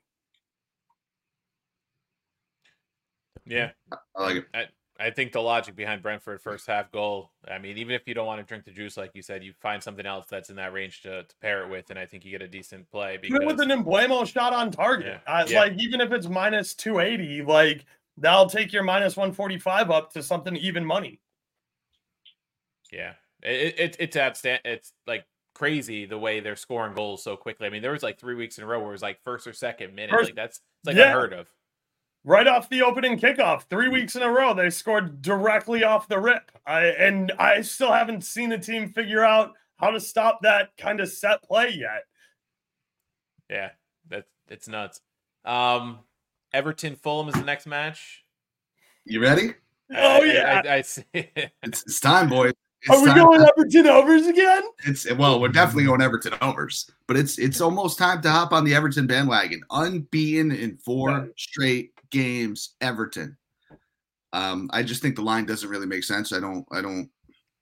Yeah. I like it. I, I think the logic behind Brentford first half goal, I mean, even if you don't want to drink the juice, like you said, you find something else that's in that range to, to pair it with, and I think you get a decent play. Because even with an Mbeumo shot on target, yeah, uh, yeah. like even if it's minus two eighty, like that'll take your minus one forty-five up to something even money. Yeah, it, it it's outstanding. It's like crazy the way they're scoring goals so quickly. I mean, there was like three weeks in a row where it was like first or second minute. First, like that's it's like yeah. unheard of. Right off the opening kickoff, three weeks in a row, they scored directly off the rip. I and I still haven't seen a team figure out how to stop that kind of set play yet. Yeah, that's it's nuts. Um, Everton Fulham is the next match. You ready? Oh yeah, I, I, I see. it's, it's time, boys. It's Are we time. going Everton overs again? It's well, we're definitely going Everton overs, but it's it's almost time to hop on the Everton bandwagon. Unbeaten in four yeah. straight games, Everton. Um, I just think the line doesn't really make sense. I don't, I don't,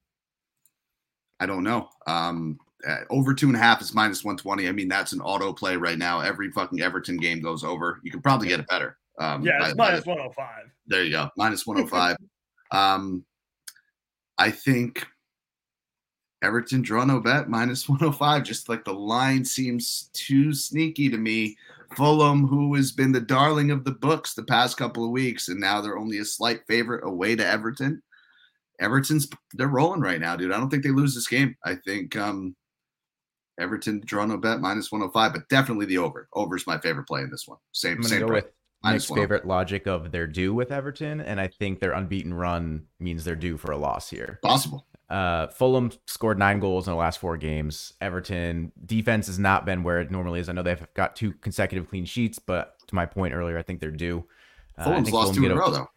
I don't know. Um, uh, over two and a half is minus one twenty. I mean, that's an auto play right now. Every fucking Everton game goes over. You can probably get it better. Um, yeah, it's by, minus by one oh five. There you go, minus one oh five. um, I think Everton draw no bet minus one oh five. Just like the line seems too sneaky to me. Fulham, who has been the darling of the books the past couple of weeks, and now they're only a slight favorite away to Everton. Everton's they're rolling right now, dude. I don't think they lose this game. I think um, Everton draw no bet minus one oh five, but definitely the over. Over's my favorite play in this one. Same, I'm gonna same go price. with Nick's favorite logic of they're due with Everton, and I think their unbeaten run means they're due for a loss here. Possible. Uh, Fulham scored nine goals in the last four games. Everton defense has not been where it normally is. I know they've got two consecutive clean sheets, but to my point earlier, I think they're due. Uh, Fulham's lost Fulham two in a row, though.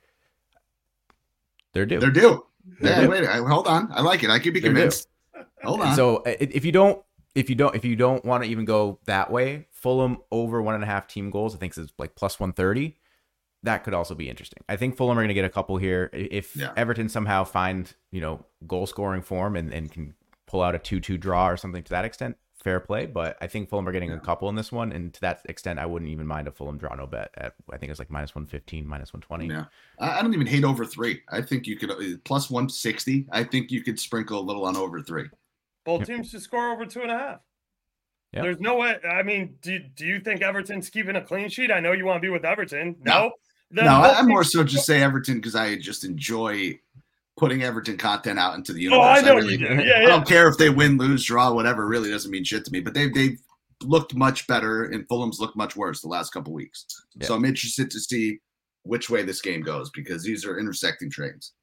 They're due. They're due. They're yeah, due. Wait, hold on. I like it. I could be convinced. Hold on. So if you don't, if you don't, if you don't want to even go that way, Fulham over one and a half team goals, I think is like plus one thirty. That could also be interesting. I think Fulham are going to get a couple here. If yeah. Everton somehow find, you know, goal scoring form and, and can pull out a two two draw or something to that extent, fair play. But I think Fulham are getting yeah. a couple in this one. And to that extent, I wouldn't even mind a Fulham draw no bet at, I think it's like minus one fifteen, minus one twenty. Yeah. I don't even hate over three. I think you could, plus one sixty. I think you could sprinkle a little on over three. Both teams to score over two and a half. Yep. There's no way. I mean, do, do you think Everton's keeping a clean sheet? I know you want to be with Everton. No. No, no I, I'm more so just say Everton because I just enjoy putting Everton content out into the universe. Oh, I know I really, you do. Yeah, I yeah. don't care if they win, lose, draw, whatever. It really doesn't mean shit to me. But they've, they've looked much better, and Fulham's looked much worse the last couple weeks. Yeah. So I'm interested to see which way this game goes because these are intersecting trains.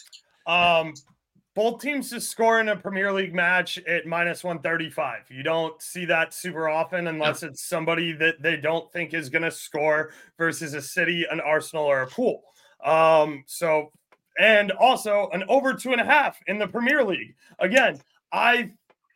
Um. Both teams to score in a Premier League match at minus one thirty-five. You don't see that super often unless yeah. it's somebody that they don't think is going to score versus a City, an Arsenal, or a Pool. Um, so, and also an over two and a half in the Premier League. Again, I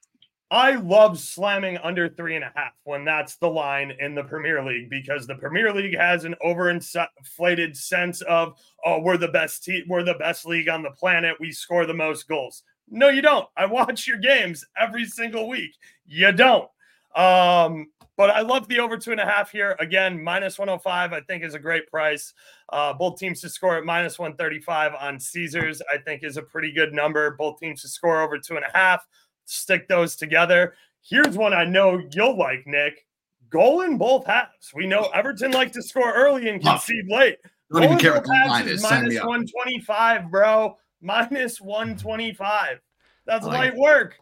I love slamming under three and a half when that's the line in the Premier League because the Premier League has an overinflated sense of, oh, we're the best team, we're the best league on the planet. We score the most goals. No, you don't. I watch your games every single week. You don't. Um, but I love the over two and a half here. Again, minus one oh five, I think is a great price. Uh, both teams to score at minus one thirty-five on Caesars, I think is a pretty good number. Both teams to score over two and a half. Stick those together. Here's one I know you'll like, Nick. Goal in both halves. We know Everton like to score early and concede oh, late. Don't even care what the line is. Minus one twenty-five, bro. Minus one twenty-five. That's like light it. work.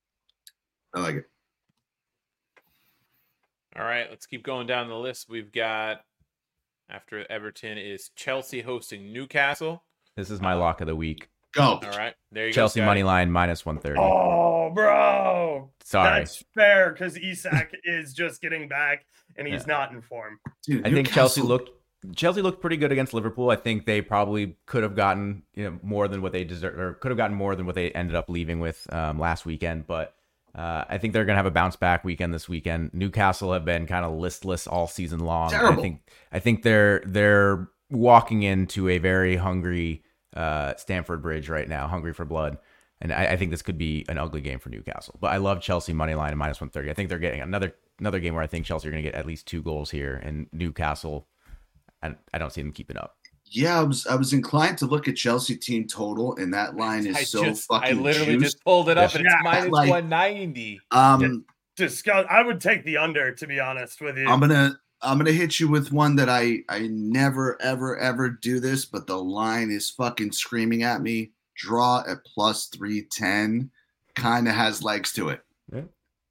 I like it. All right, let's keep going down the list. We've got, after Everton, is Chelsea hosting Newcastle. This is my lock of the week. Go. All right. There you Chelsea go. Chelsea money line minus one thirty. Oh, bro. Sorry. That's fair because Isak is just getting back and he's yeah. not in form. Dude, I think Newcastle. Chelsea looked Chelsea looked pretty good against Liverpool. I think they probably could have gotten, you know, more than what they deserve or could have gotten more than what they ended up leaving with um, last weekend, but uh, I think they're going to have a bounce back weekend this weekend. Newcastle have been kind of listless all season long. Terrible. I think I think they're they're walking into a very hungry uh Stamford Bridge right now, hungry for blood, and I, I think this could be an ugly game for Newcastle. But I love Chelsea money line at minus one thirty. I think they're getting another another game where I think Chelsea are going to get at least two goals here, and Newcastle, I, I don't see them keeping up. Yeah, I was I was inclined to look at Chelsea team total, and that line is I so just, fucking. I literally juiced. just pulled it up, yeah. and it's minus like, one ninety. Um, discuss. I would take the under, to be honest with you. I'm gonna. I'm going to hit you with one that I, I never, ever, ever do this, but the line is fucking screaming at me. Draw at plus three ten kind of has legs to it. Yeah,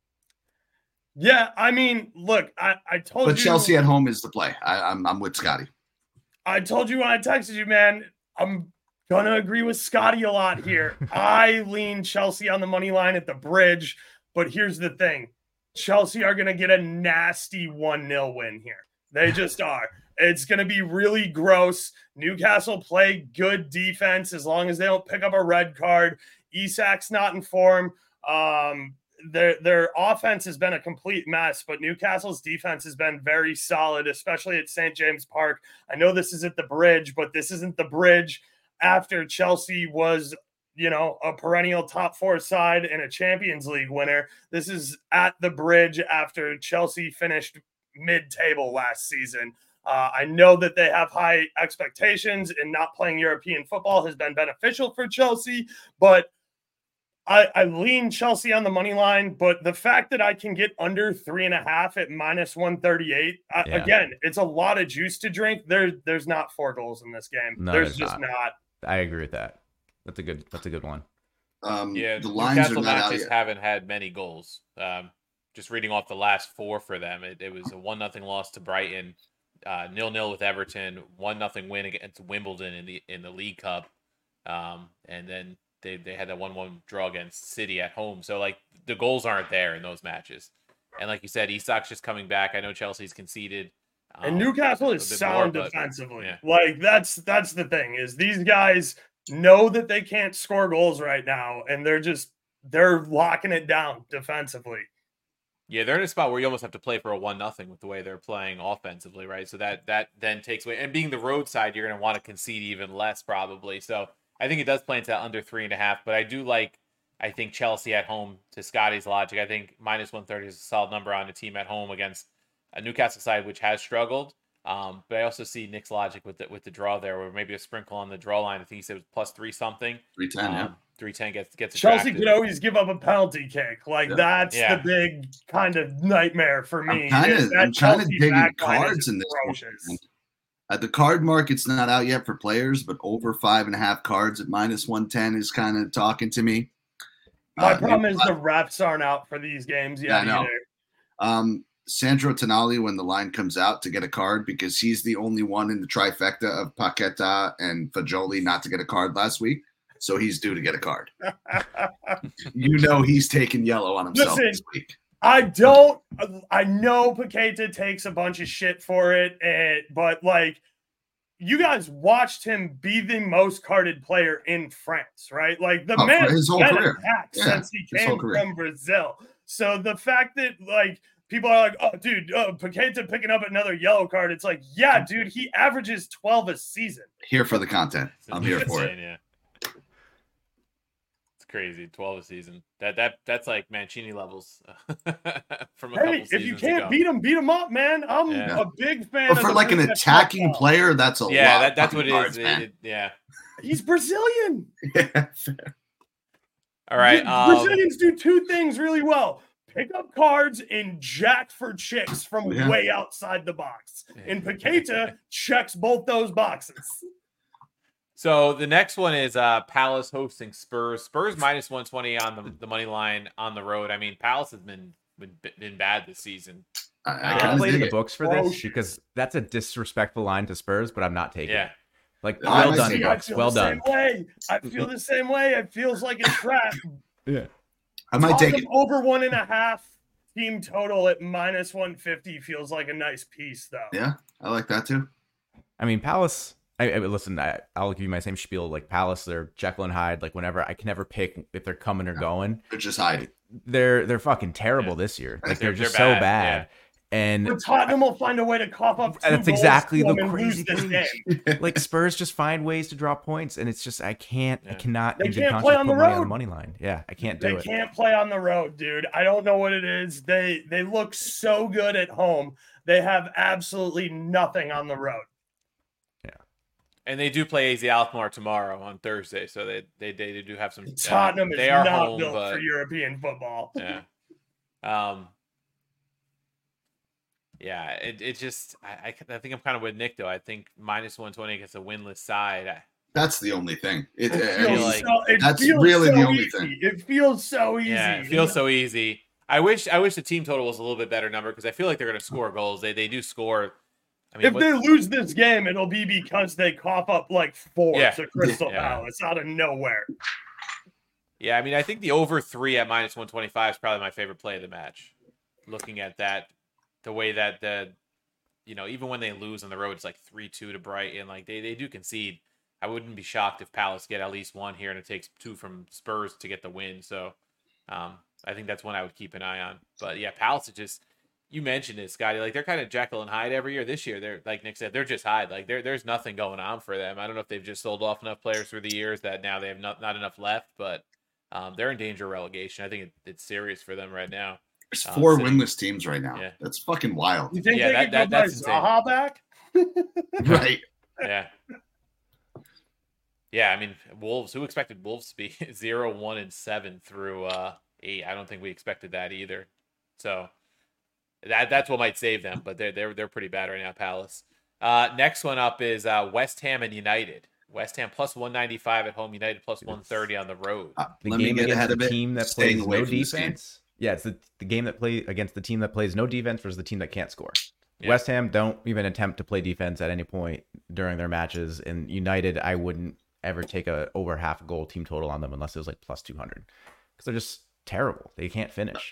yeah I mean, look, I, I told but you. But Chelsea at home is the play. I, I'm, I'm with Scotty. I told you when I texted you, man, I'm going to agree with Scotty a lot here. I lean Chelsea on the money line at the Bridge, but here's the thing. Chelsea are going to get a nasty one nil win here. They just are. It's going to be really gross. Newcastle play good defense as long as they don't pick up a red card. Isak's not in form. Um, their, their offense has been a complete mess, but Newcastle's defense has been very solid, especially at Saint James Park. I know this is at the Bridge, but this isn't the Bridge after Chelsea was – you know, a perennial top four side and a Champions League winner. This is at the Bridge after Chelsea finished mid-table last season. Uh, I know that they have high expectations, and not playing European football has been beneficial for Chelsea, but I, I lean Chelsea on the money line. But the fact that I can get under three and a half at minus one thirty-eight, uh, yeah. again, it's a lot of juice to drink. There, there's not four goals in this game. No, there's, there's just not. not. I agree with that. That's a good. That's a good one. Um, yeah, the lines Newcastle are not matches out yet. haven't had many goals. Um, just reading off the last four for them, it, it was a one nothing loss to Brighton, uh, nil nil with Everton, one nothing win against Wimbledon in the in the League Cup, um, and then they they had that one one draw against City at home. So like the goals aren't there in those matches. And like you said, Isak's just coming back. I know Chelsea's conceded. Um, and Newcastle is sound more, defensively. Yeah. Like that's that's the thing is these guys know that they can't score goals right now, and they're just they're locking it down defensively. Yeah, they're in a spot where you almost have to play for a one nothing with the way they're playing offensively, right? So that that then takes away, and being the road side, you're going to want to concede even less probably. So I think it does play into that under three and a half, but I do like, I think Chelsea at home to Scotty's logic. I think minus one thirty is a solid number on a team at home against a Newcastle side which has struggled. Um, but I also see Nick's logic with the, with the draw there, where maybe a sprinkle on the draw line. I think he said it was plus three something. three ten, um, yeah. three ten gets gets Chelsea attractive. could always give up a penalty kick. Like, yeah. that's yeah. the big kind of nightmare for me. I'm kind of I'm kind of digging cards in this one. Uh, the card market's not out yet for players, but over five and a half cards at minus one ten is kind of talking to me. My uh, problem is the refs aren't out for these games yet. Yeah, I know. Um, Sandro Tonali, when the line comes out, to get a card, because he's the only one in the trifecta of Paqueta and Fajoli not to get a card last week. So he's due to get a card. You know he's taking yellow on himself Listen, this week. I don't – I know Paqueta takes a bunch of shit for it, and, but, like, you guys watched him be the most carded player in France, right? Like, the oh, man his whole career. Yeah, since he came from Brazil. So the fact that, like – people are like, oh, dude, uh, Paqueta picking up another yellow card. It's like, yeah, dude, he averages twelve a season. Here for the content. I'm here for it. Yeah. It's crazy. twelve a season. That that That's like Mancini levels from a hey, couple if seasons you can't ago. beat him, beat him up, man. I'm yeah. a big fan but of for like an attacking player, that's a yeah, lot. That, that's what it cards, is. It, it, yeah. He's Brazilian. Yeah. All right. Um, Brazilians do two things really well. Pick up cards and jack for chicks from yeah. way outside the box. And Paqueta checks both those boxes. So the next one is uh, Palace hosting Spurs. Spurs minus one twenty on the, the money line on the road. I mean, Palace has been been, been bad this season. I, I um, played in the books for this oh, because that's a disrespectful line to Spurs, but I'm not taking yeah. it. Like, well done, see, Bucks. Well done. Way. I feel the same way. It feels like a trap. Yeah. I might take it over one and a half team total at minus one fifty feels like a nice piece, though. Yeah, I like that too. I mean, Palace. I, I listen. I, I'll give you my same spiel. Like Palace, they're Jekyll and Hyde. Like whenever I can never pick if they're coming or yeah. going. They're just hiding. They're they're fucking terrible yeah. this year. Like they're, they're just they're bad. so bad. Yeah. And but Tottenham will find a way to cough up. Two that's exactly the crazy thing. Like Spurs just find ways to draw points, and it's just I can't, yeah. I cannot. They can't play on the road. On the money line, yeah, I can't do they it. They can't play on the road, dude. I don't know what it is. They they look so good at home. They have absolutely nothing on the road. Yeah, and they do play A Z Alkmaar tomorrow on Thursday, so they they they do have some. Tottenham uh, is they are not home, built but, for European football. Yeah. Um. Yeah, it it just I, I think I'm kind of with Nick though. I think minus one twenty against a winless side. I, that's the only thing. It, it I mean, like, so, it that's really so the only easy. thing. It feels so easy. Yeah, it feels so easy. I wish I wish the team total was a little bit better number because I feel like they're going to score goals. They they do score. I mean, if they lose this game, it'll be because they cough up like four yeah. to Crystal yeah. Palace out of nowhere. Yeah, I mean, I think the over three at minus one twenty-five is probably my favorite play of the match. Looking at that, the way that the you know, even when they lose on the road, it's like three two to Brighton. Like, they, they do concede. I wouldn't be shocked if Palace get at least one here, and it takes two from Spurs to get the win. So, um, I think that's one I would keep an eye on. But, yeah, Palace is just – you mentioned it, Scotty. Like, they're kind of Jekyll and Hyde every year. This year, they're like Nick said, they're just Hyde. Like, there, there's nothing going on for them. I don't know if they've just sold off enough players through the years that now they have not, not enough left. But um, they're in danger of relegation. I think it, it's serious for them right now. There's four um, winless teams right now. Yeah. That's fucking wild. You think yeah, they that, could that, go that's Zaha back? Right. Yeah. Yeah, I mean, Wolves, who expected Wolves to be zero, one, and seven through uh, eight? I don't think we expected that either. So that that's what might save them, but they're, they're, they're pretty bad right now, Palace. Uh, next one up is uh, West Ham and United. West Ham plus one ninety-five at home, United plus one thirty on the road. Uh, the let game me get ahead of the it. Team that plays no defense. Yeah, it's the, the game that play against the team that plays no defense versus the team that can't score. Yeah. West Ham don't even attempt to play defense at any point during their matches. And United, I wouldn't ever take a over half a goal team total on them unless it was like plus two hundred because they're just terrible. They can't finish.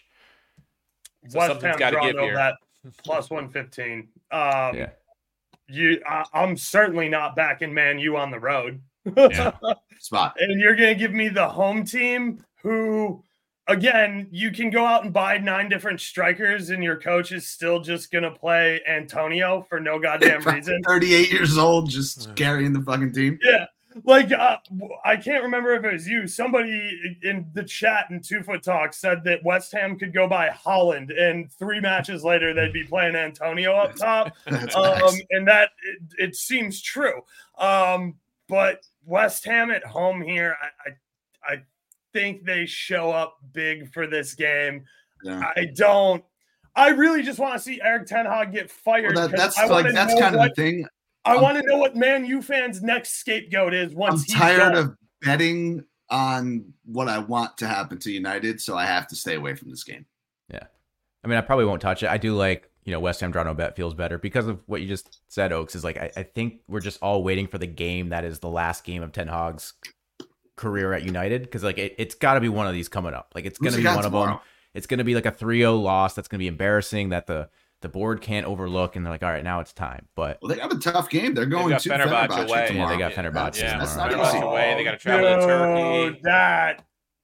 So West something's Ham got to give drawn here. that plus one fifteen. Um, Yeah. You, I, I'm certainly not backing Man U on the road. Yeah. Spot. And you're going to give me the home team who, again, you can go out and buy nine different strikers and your coach is still just going to play Antonio for no goddamn reason. thirty-eight years old, just carrying the fucking team. Yeah. Like, uh, I can't remember if it was you. Somebody in the chat in Two Foot Talk said that West Ham could go by Holland, and three matches later they'd be playing Antonio up top. That's um, nice. and that it, it seems true. Um, but West Ham at home here, I, I, I think they show up big for this game. Yeah. I don't. I really just want to see Eric Ten Hag get fired. Well, that, 'cause that's I like wanna that's know kind of what- the thing. I I'm- want to know what Man U fans' next scapegoat is I'm once he's tired gone. of betting on what I want to happen to United, so I have to stay away from this game. Yeah. I mean, I probably won't touch it. I do like, you know, West Ham draw no bet feels better because of what you just said, Oaks, is like, I, I think we're just all waiting for the game that is the last game of Ten Hag's career at United. Because, like, it, it's got to be one of these coming up. Like, it's going Who's to he be got one tomorrow? of them. It's going to be like a three oh loss that's going to be embarrassing that the, the board can't overlook. And they're like, all right, now it's time. But Well, they have a tough game. They're going got to Fenerbahce Fenerbahce, away. tomorrow. Yeah, they got Fenerbahce That's, Yeah, that's tomorrow. not Fenerbahce easy. away. They got to travel to Turkey. Dude, That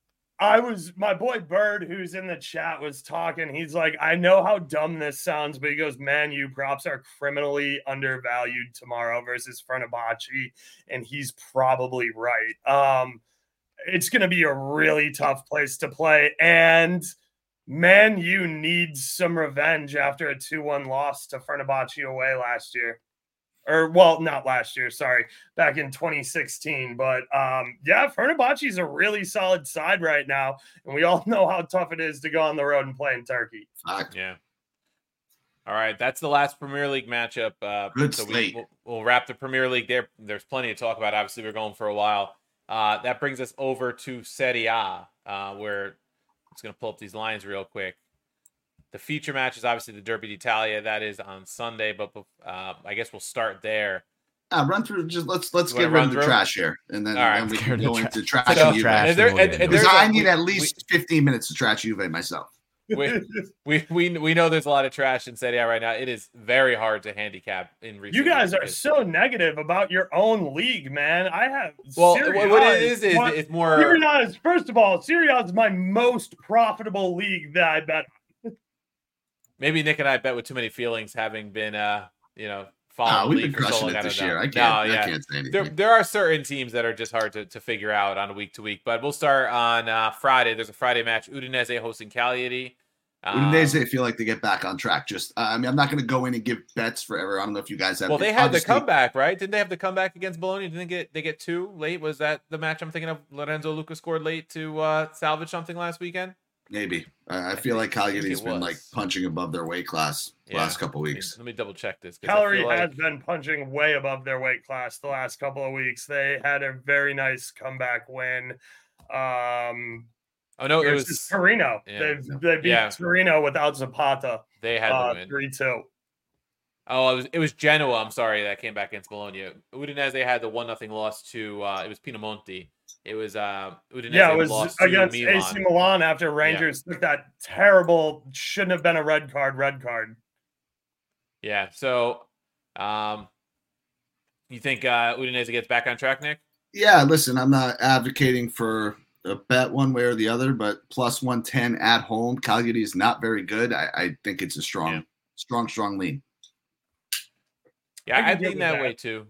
I was my boy Bird, who's in the chat, was talking. He's like, I know how dumb this sounds, but he goes, Man, you props are criminally undervalued tomorrow versus Fenerbahce, and he's probably right. Um, it's going to be a really tough place to play, and Man U needs some revenge after a two one loss to Fenerbahce away last year. Or, well, not last year, sorry, back in twenty sixteen. But, um, yeah, Fenerbahce is a really solid side right now, and we all know how tough it is to go on the road and play in Turkey. Fact. Yeah. All right, that's the last Premier League matchup. Uh, Good so we, slate. we'll, we'll wrap the Premier League there. There's plenty to talk about. Obviously, we're going for a while. Uh, that brings us over to Serie A, uh, where I'm just going to pull up these lines real quick. The feature match is obviously the Derby d'Italia. That is on Sunday, but uh, I guess we'll start there. Uh, run through. Just let's let's You get wanna rid run of the through? trash here, and then, All right. then we Get can rid of go the into trash. trash So, and Juve. trash. Is there- and we'll get and into it. there's Because a- I need we- at least fifteen minutes to trash Juve myself. We, we we we know there's a lot of trash in Serie A right now. It is very hard to handicap in recent You guys years are because- so negative about your own league, man. I have well. Serie What, A what it is is what- it's more. Serie A is, first of all, Serie A is my most profitable league that I bet. Maybe Nick and I bet with too many feelings, having been, uh, you know, Ah, following the we've league been for so crushing long. it I this don't year. know. I can't. No, I yeah. can't say There, anything. there are certain teams that are just hard to, to figure out on a week to week. But we'll start on uh, Friday. There's a Friday match. Udinese hosting Cagliari. Um, Udinese feel like they get back on track. Just, uh, I mean, I'm not going to go in and give bets forever. I don't know if you guys have. Well, they I'll had the just take- comeback, right? Didn't they have the comeback against Bologna? Didn't they get they get two late? Was that the match I'm thinking of? Lorenzo Luca scored late to uh, salvage something last weekend. Maybe. Uh, I feel think- like Cagliari's I think it been like was. punching above their weight class the Yeah. last couple Let me- weeks. Let me double check this. 'cause I Calorie feel like- has been punching way above their weight class the last couple of weeks. They had a very nice comeback win. Um, Oh no, it versus was Torino. yeah. They've they beat Yeah. Torino without Zapata. they had the Uh, win. three two. Oh, it was it was Genoa. I'm sorry that came back against Bologna. Udinese had the one nothing loss to uh, it was Pinamonti. It was uh, Udinese Yeah, it was lost to against Milan. A C Milan after Rangers took that terrible, shouldn't have been a red card, red card. Yeah. So, um, you think uh, Udinese gets back on track, Nick? Yeah, listen, I'm not advocating for a bet one way or the other, but plus one ten at home, Cagliari is not very good. I, I think it's a strong, Yeah. strong, strong lean. Yeah, I can I'd get lean with that, that. way too.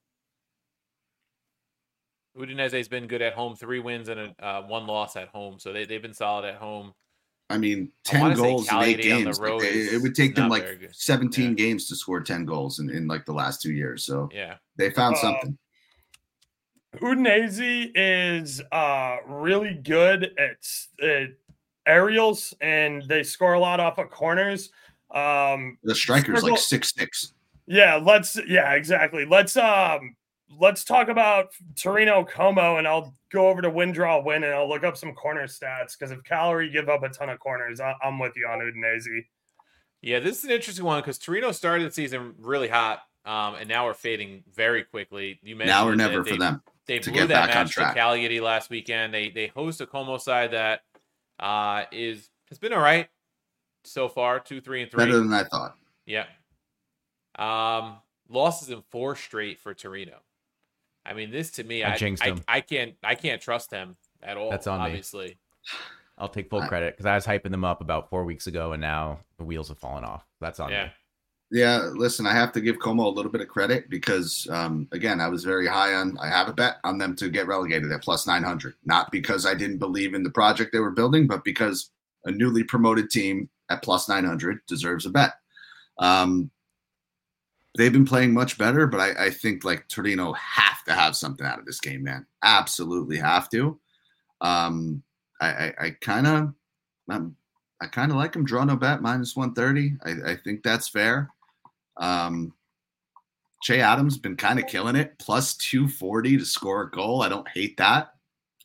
Udinese's been good at home, three wins and a, uh, one loss at home, so they they've been solid at home. I mean, I ten wanna say goals in eight Cagliari on the games. Like, road they- is it would take them not like very good. seventeen Yeah. games to score ten goals in, in like the last two years. So Yeah, they found Uh, something. Udinese is uh, really good at, at aerials, and they score a lot off of corners. Um, The striker's Sprinkle- like six six. yeah, let's yeah, exactly. Let's um let's talk about Torino Como, and I'll go over to win draw win, and I'll look up some corner stats because if Cagliari give up a ton of corners, I, I'm with you on Udinese. yeah. This is an interesting one because Torino started the season really hot, um, and now we're fading very quickly. You mentioned Now or that never they- for them. they blew that match to Cagliari last weekend. They they host a Como side that uh, is has been all right so far, two, three, and three. Better than I thought. Yeah. Um, losses in four straight for Torino. I mean, this to me, I I, I, I can't I can't trust them at all. That's on obviously. me. I'll take full credit because I was hyping them up about four weeks ago, and now the wheels have fallen off. That's on yeah. me. Yeah, listen, I have to give Como a little bit of credit because, um, again, I was very high on, I have a bet on them to get relegated at plus nine hundred. Not because I didn't believe in the project they were building, but because a newly promoted team at plus nine hundred deserves a bet. Um, they've been playing much better, but I, I think, like, Torino have to have something out of this game, man. Absolutely have to. Um, I, I, I kind of I kind of like them draw no bet minus one thirty. I, I think that's fair. Um, Che Adams been kind of killing it, plus two forty to score a goal. I don't hate that.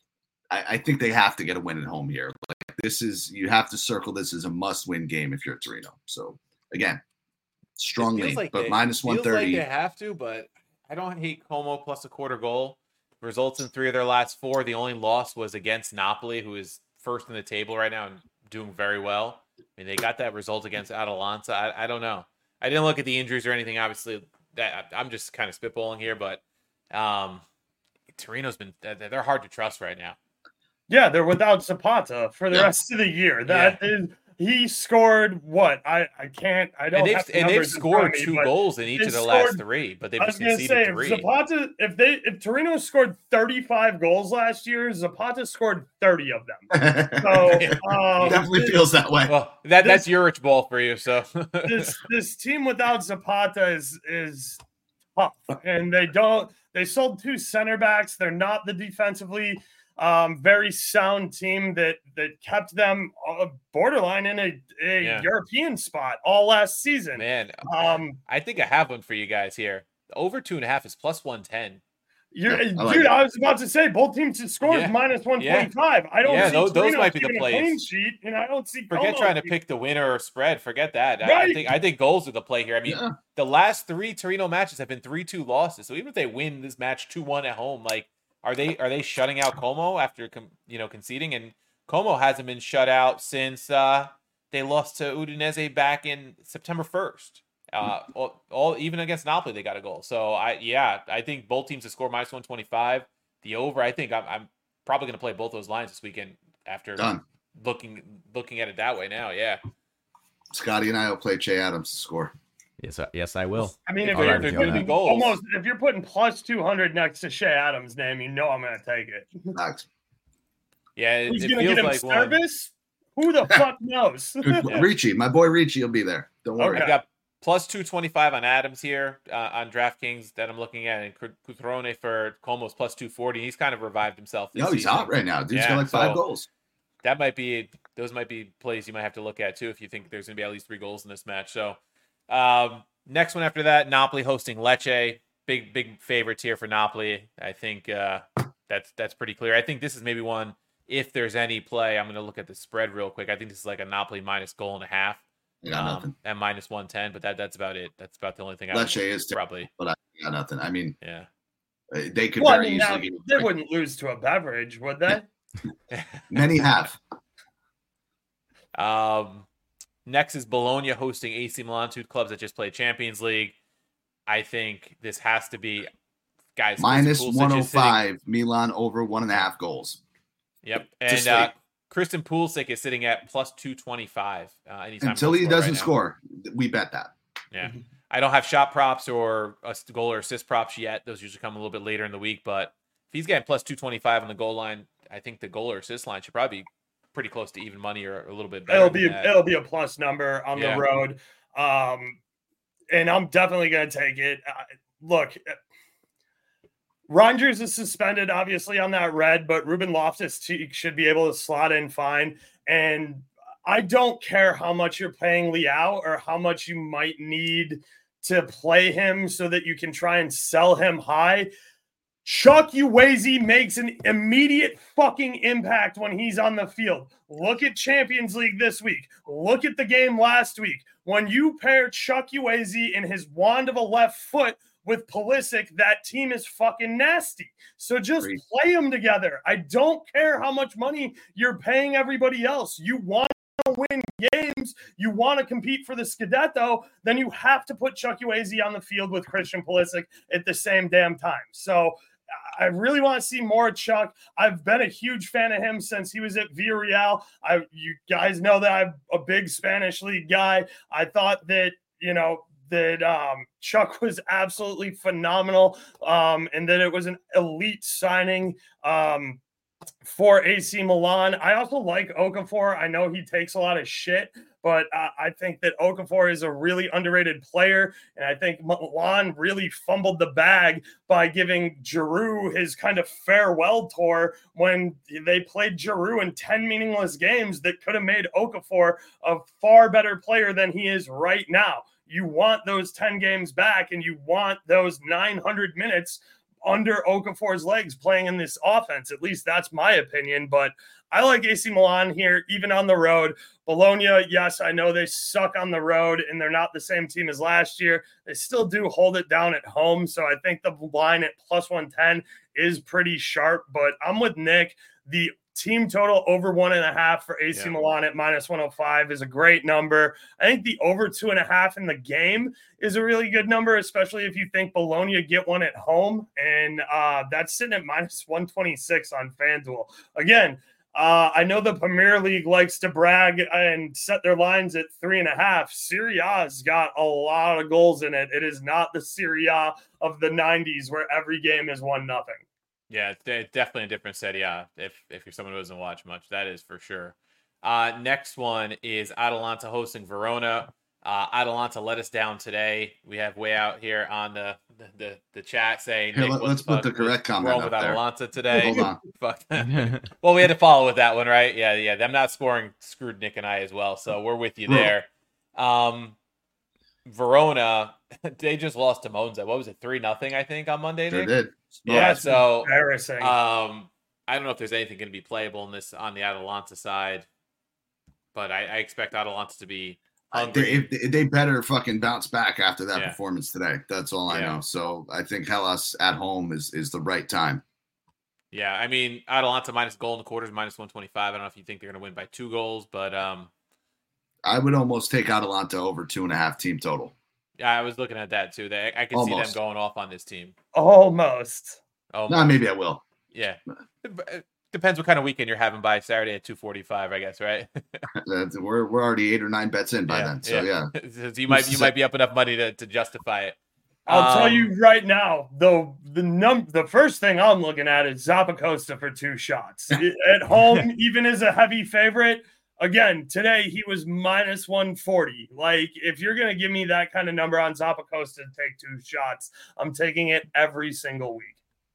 I, I think they have to get a win at home here. Like this is, you have to circle this as a must-win game if you're Torino. So again, strong lead, like but they, minus one thirty. Like they have to, but I don't hate Como plus a quarter goal. Results in three of their last four. The only loss was against Napoli, who is first in the table right now and doing very well. I mean, they got that result against Atalanta. I, I don't know. I didn't look at the injuries or anything. Obviously, that I'm just kind of spitballing here, but um, Torino's been they're hard to trust right now. Yeah, they're without Zapata for the yeah. rest of the year. That yeah. is, he scored what? I, I can't. I don't. And they've, have and they've scored me, two goals in each of the last three, but they've just conceded say, three. If Zapata, if they, if Torino scored thirty-five goals last year, Zapata scored thirty of them. So um, definitely this, feels that way. Well, that this, that's Juric ball for you. So this this team without Zapata is is tough, and they don't. They sold two center backs. They're not the defensively. Um, very sound team that that kept them uh, borderline in a, a yeah. European spot all last season. Man, um, I think I have one for you guys here. The over two and a half is plus one ten. You're, yeah, I like dude, it. I was about to say both teams score yeah. minus one twenty-five. Yeah. I don't. Yeah, see those, those might be the plays. Clean sheet, and I don't see. Forget trying to pick the winner or spread. Forget that. Right. I, I think I think goals are the play here. I mean, yeah. the last three Torino matches have been three two losses. So even if they win this match two one at home, like. Are they are they shutting out Como after you know conceding? And Como hasn't been shut out since uh, they lost to Udinese back in September first. Uh, all, all even against Napoli they got a goal. So I yeah I think both teams to score minus one twenty five. The over I think I'm, I'm probably going to play both those lines this weekend after Done. looking looking at it that way now. Yeah, Scotty and I will play Che Adams to score. Yes, yes, I will. I mean, if you're, if you're goals. almost if you're putting plus two hundred next to Che Adams' name, you know I'm going to take it. Nice. Yeah, it, who's it going to get him like service? One. Who the fuck knows? yeah. Ricci, my boy Ricci, will be there. Don't worry. Okay. I got plus two twenty five on Adams here uh, on DraftKings that I'm looking at, and Cutrone for Como's plus two forty. He's kind of revived himself. This no, he's season. hot right now. Dude's yeah, got like five so goals. That might be those might be plays you might have to look at too if you think there's going to be at least three goals in this match. So. Um, Next one after that, Napoli hosting Lecce. Big, big favorites here for Napoli. I think uh, that's that's pretty clear. I think this is maybe one, if there's any play, I'm going to look at the spread real quick. I think this is like a Napoli minus goal and a half yeah, um, at minus one ten, but that that's about it. That's about the only thing I Lecce would is probably. But I got nothing. I mean, yeah, they could well, very I mean, easily. Now, they break. Wouldn't lose to a beverage, would they? Many have. Um. Next is Bologna hosting A C Milan, two clubs that just played Champions League. I think this has to be, guys. Minus one oh five, Milan over one and a half goals. Yep. And uh, Christian Pulisic is sitting at plus two twenty-five. Uh, anytime Until he doesn't right score, we bet that. Yeah. Mm-hmm. I don't have shot props or a goal or assist props yet. Those usually come a little bit later in the week. But if he's getting plus two twenty-five on the goal line, I think the goal or assist line should probably be pretty close to even money or a little bit better. It'll be a, it'll be a plus number on yeah. the road, um, and I'm definitely going to take it. Uh, look, Rangers is suspended, obviously on that red, but Ruben Loftus-Cheek should be able to slot in fine. And I don't care how much you're paying Leao or how much you might need to play him so that you can try and sell him high. Chuck Uwezi makes an immediate fucking impact when he's on the field. Look at Champions League this week. Look at the game last week. When you pair Chuck Uwezi and his wand of a left foot with Pulisic, that team is fucking nasty. So just Great. play them together. I don't care how much money you're paying everybody else. You want to win games, you want to compete for the Scudetto, then you have to put Chuck Ueze on the field with Christian Pulisic at the same damn time. So I really want to see more of Chuck. I've been a huge fan of him since he was at Villarreal. I, you guys know that I'm a big Spanish league guy. I thought that, you know, that um, Chuck was absolutely phenomenal um, and that it was an elite signing um, for A C Milan. I also like Okafor. I know he takes a lot of shit, but uh, I think that Okafor is a really underrated player, and I think Milan really fumbled the bag by giving Giroud his kind of farewell tour when they played Giroud in ten meaningless games that could have made Okafor a far better player than he is right now. You want those ten games back, and you want those nine hundred minutes under Okafor's legs playing in this offense. At least that's my opinion, but I like A C Milan here, even on the road. Bologna, yes, I know they suck on the road and they're not the same team as last year. They still do hold it down at home, so I think the line at plus one ten is pretty sharp, but I'm with Nick. The team total over one and a half for A C yeah. Milan at minus one oh five is a great number. I think the over two and a half in the game is a really good number, especially if you think Bologna get one at home. And uh, that's sitting at minus one twenty-six on FanDuel. Again, uh, I know the Premier League likes to brag and set their lines at three and a half. Serie A's got a lot of goals in it. It is not the Serie A of the nineties where every game is one nothing. Yeah, it's definitely a different Serie A if, if you're someone who doesn't watch much. That is for sure. Uh, next one is Atalanta hosting Verona. Uh, Atalanta let us down today. We have way out here on the the, the, the chat saying, here, let, let's put the correct comment wrong with there. Atalanta today. Hold on. Fuck that. Well, we had to follow with that one, right? Yeah, yeah. Them not scoring screwed Nick and I as well. So we're with you there. Um, Verona, they just lost to Monza. What was it? Three nothing, I think, on Monday. They Nick? did. Yeah. So embarrassing. Um, I don't know if there's anything going to be playable in this on the Atalanta side, but I, I expect Atalanta to be. They, they, they better fucking bounce back after that yeah. performance today. That's all I yeah. know. So I think Hellas at home is is the right time. Yeah, I mean, Atalanta minus goal in the quarters, minus one twenty-five. I don't know if you think they're going to win by two goals, but um, I would almost take Atalanta over two and a half team total. Yeah, I was looking at that too. They, I can see them going off on this team. Almost. Oh, no, maybe I will. Yeah. It depends what kind of weekend you're having by Saturday at two forty-five, I guess, right? we're we're already eight or nine bets in by yeah, then. So yeah. yeah. so you might you might be up enough money to, to justify it. I'll um, tell you right now, though, the num the first thing I'm looking at is Zappacosta for two shots. At home, even as a heavy favorite. Again, today he was minus one forty. Like, if you're going to give me that kind of number on Zappacosta to take two shots, I'm taking it every single week.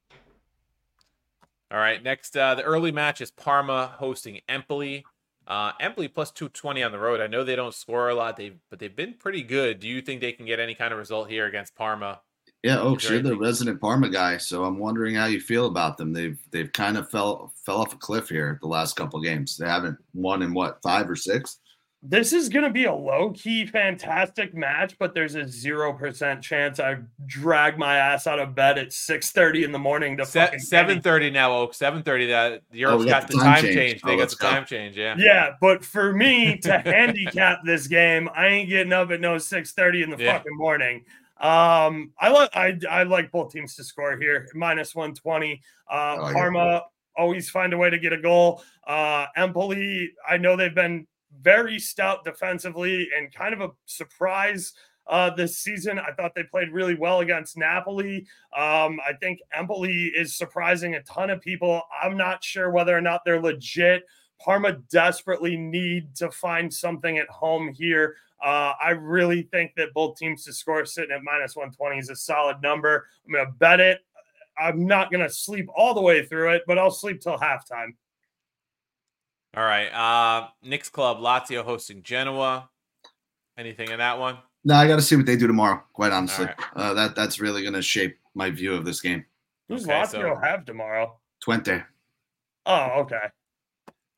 All right, next, uh, the early match is Parma hosting Empoli. Uh, Empoli plus two twenty on the road. I know they don't score a lot, they but they've been pretty good. Do you think they can get any kind of result here against Parma? Yeah, Oaks, you're the resident Parma guy, so I'm wondering how you feel about them. They've they've kind of fell fell off a cliff here the last couple of games. They haven't won in what, five or six? This is going to be a low-key fantastic match, but there's a zero percent chance I drag my ass out of bed at six thirty in the morning to Se- fucking seven thirty now, Oaks. seven thirty. That Europe's oh, got, got the time, time change. change. They oh, got the go. time change, yeah. Yeah, but for me to handicap this game, I ain't getting up at no six thirty in the yeah. fucking morning. Um, I like I I like both teams to score here, minus one twenty. Uh, oh, Parma yeah. always find a way to get a goal. Uh, Empoli, I know they've been very stout defensively and kind of a surprise uh, this season. I thought they played really well against Napoli. Um, I think Empoli is surprising a ton of people. I'm not sure whether or not they're legit. Parma desperately need to find something at home here. Uh, I really think that both teams to score sitting at minus one twenty is a solid number. I'm going to bet it. I'm not going to sleep all the way through it, but I'll sleep till halftime. All right. Uh, Knicks Club, Lazio hosting Genoa. Anything in that one? No, I got to see what they do tomorrow, quite honestly. Right. Uh, that That's really going to shape my view of this game. Who's okay, Lazio so... have tomorrow? Twente. Oh, okay.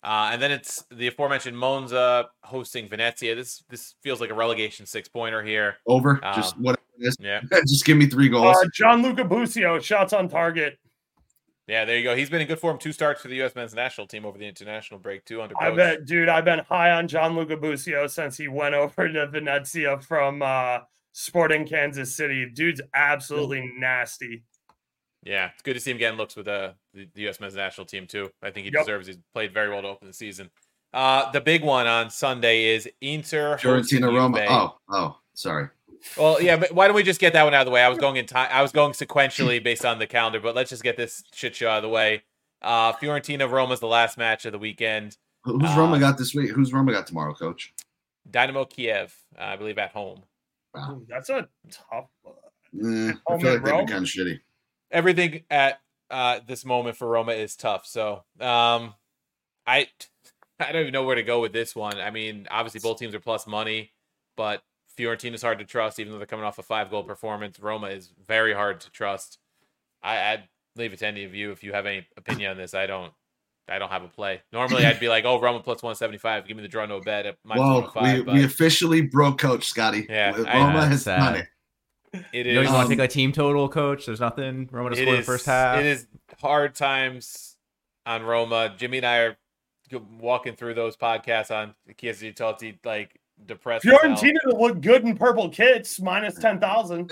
Uh, and then it's the aforementioned Monza hosting Venezia. This this feels like a relegation six pointer here. Over, Um, just whatever it is. Yeah. Just give me three goals. Uh, Gianluca Busio, shots on target. Yeah, there you go. He's been in good form. Two starts for the U S men's national team over the international break, too, under coach. I bet, dude, I've been high on Gianluca Busio since he went over to Venezia from uh, Sporting Kansas City. Dude's absolutely nasty. Yeah, it's good to see him getting looks with uh, the, the U S men's national team, too. I think he Yep. deserves. He's played very well to open the season. Uh, the big one on Sunday is Inter. Fiorentina Roma. Juve. Oh, oh, sorry. Well, yeah, but why don't we just get that one out of the way? I was going in time. I was going sequentially based on the calendar, but let's just get this shit show out of the way. Uh, Fiorentina Roma's the last match of the weekend. Who's Uh, Roma got this week? Who's Roma got tomorrow, Coach? Dynamo Kiev, uh, I believe, at home. Wow. Ooh, that's a tough. Eh, I Home feel in like they've Rome? been kind of shitty. Everything at uh, this moment for Roma is tough. So um, I I don't even know where to go with this one. I mean, obviously both teams are plus money, but Fiorentina's hard to trust, even though they're coming off a five-goal performance. Roma is very hard to trust. I, I'd leave it to any of you if you have any opinion on this. I don't. I don't have a play. Normally, I'd be like, "Oh, Roma plus one seventy-five. Give me the draw, no bet at minus Well, one hundred five." we, but we officially broke Coach Scotty. Yeah, Roma I- has Sad. done it. it You don't is. even want Um, to take a team total, Coach. There's nothing Roma to It score in the is- first half. It is hard times on Roma. Jimmy and I are walking through those podcasts on Chiesa di Totti, like depressed. as hell. Fiorentina to look good in purple kits, minus ten thousand.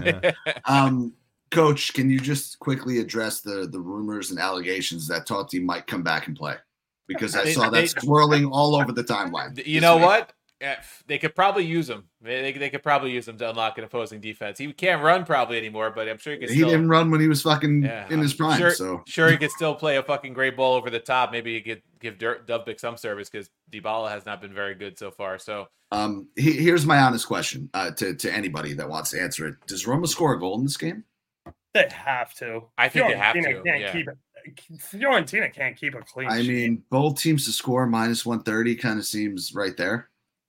Um, Coach, can you just quickly address the the rumors and allegations that Totti might come back and play? Because I They- saw that they- swirling all over the timeline. You this know week. what? Yeah, they could probably use him. They, they, they could probably use him to unlock an opposing defense. He can't run probably anymore, but I'm sure he could He still. didn't run when he was fucking Yeah, in his I'm prime. Sure, so sure he could still play a fucking great ball over the top. Maybe he could give Dur- Dubvik some service because Dybala has not been very good so far. So um, he, here's my honest question uh, to to anybody that wants to answer it: does Roma score a goal in this game? They have to. I think they have Fiorentina to, Can't yeah. keep it. Fiorentina can't keep a clean I sheet. mean, both teams to score minus one thirty kind of seems right there.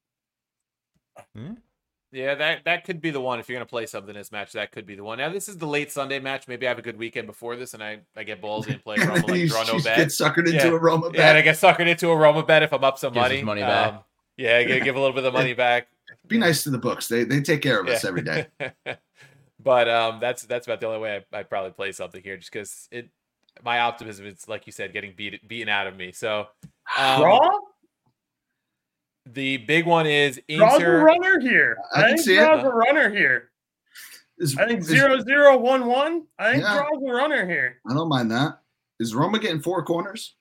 Hmm? yeah, that that could be the one. If you're gonna play something in this match, that could be the one. Now this is the late Sunday match. Maybe I have a good weekend before this, and I, I get ballsy and play Roma like you draw no just bet. get suckered into Yeah. a Roma Yeah, and I bet. get suckered into a Roma bet if I'm up some Gives money. his money back. Um, yeah, give, give a little bit of the money back. Be nice to the books; they they take care of us Yeah. every day. But um, that's that's about the only way I I'd probably play something here, just because it my optimism is, like you said, getting beat beaten out of me. So um, Draw? the big one is Draw's a Inter. runner here. I I, can think see it. Draw's a runner here. Is- I think is- zero zero one one. I think Yeah. Draw's a runner here. I don't mind that. Is Roma getting four corners?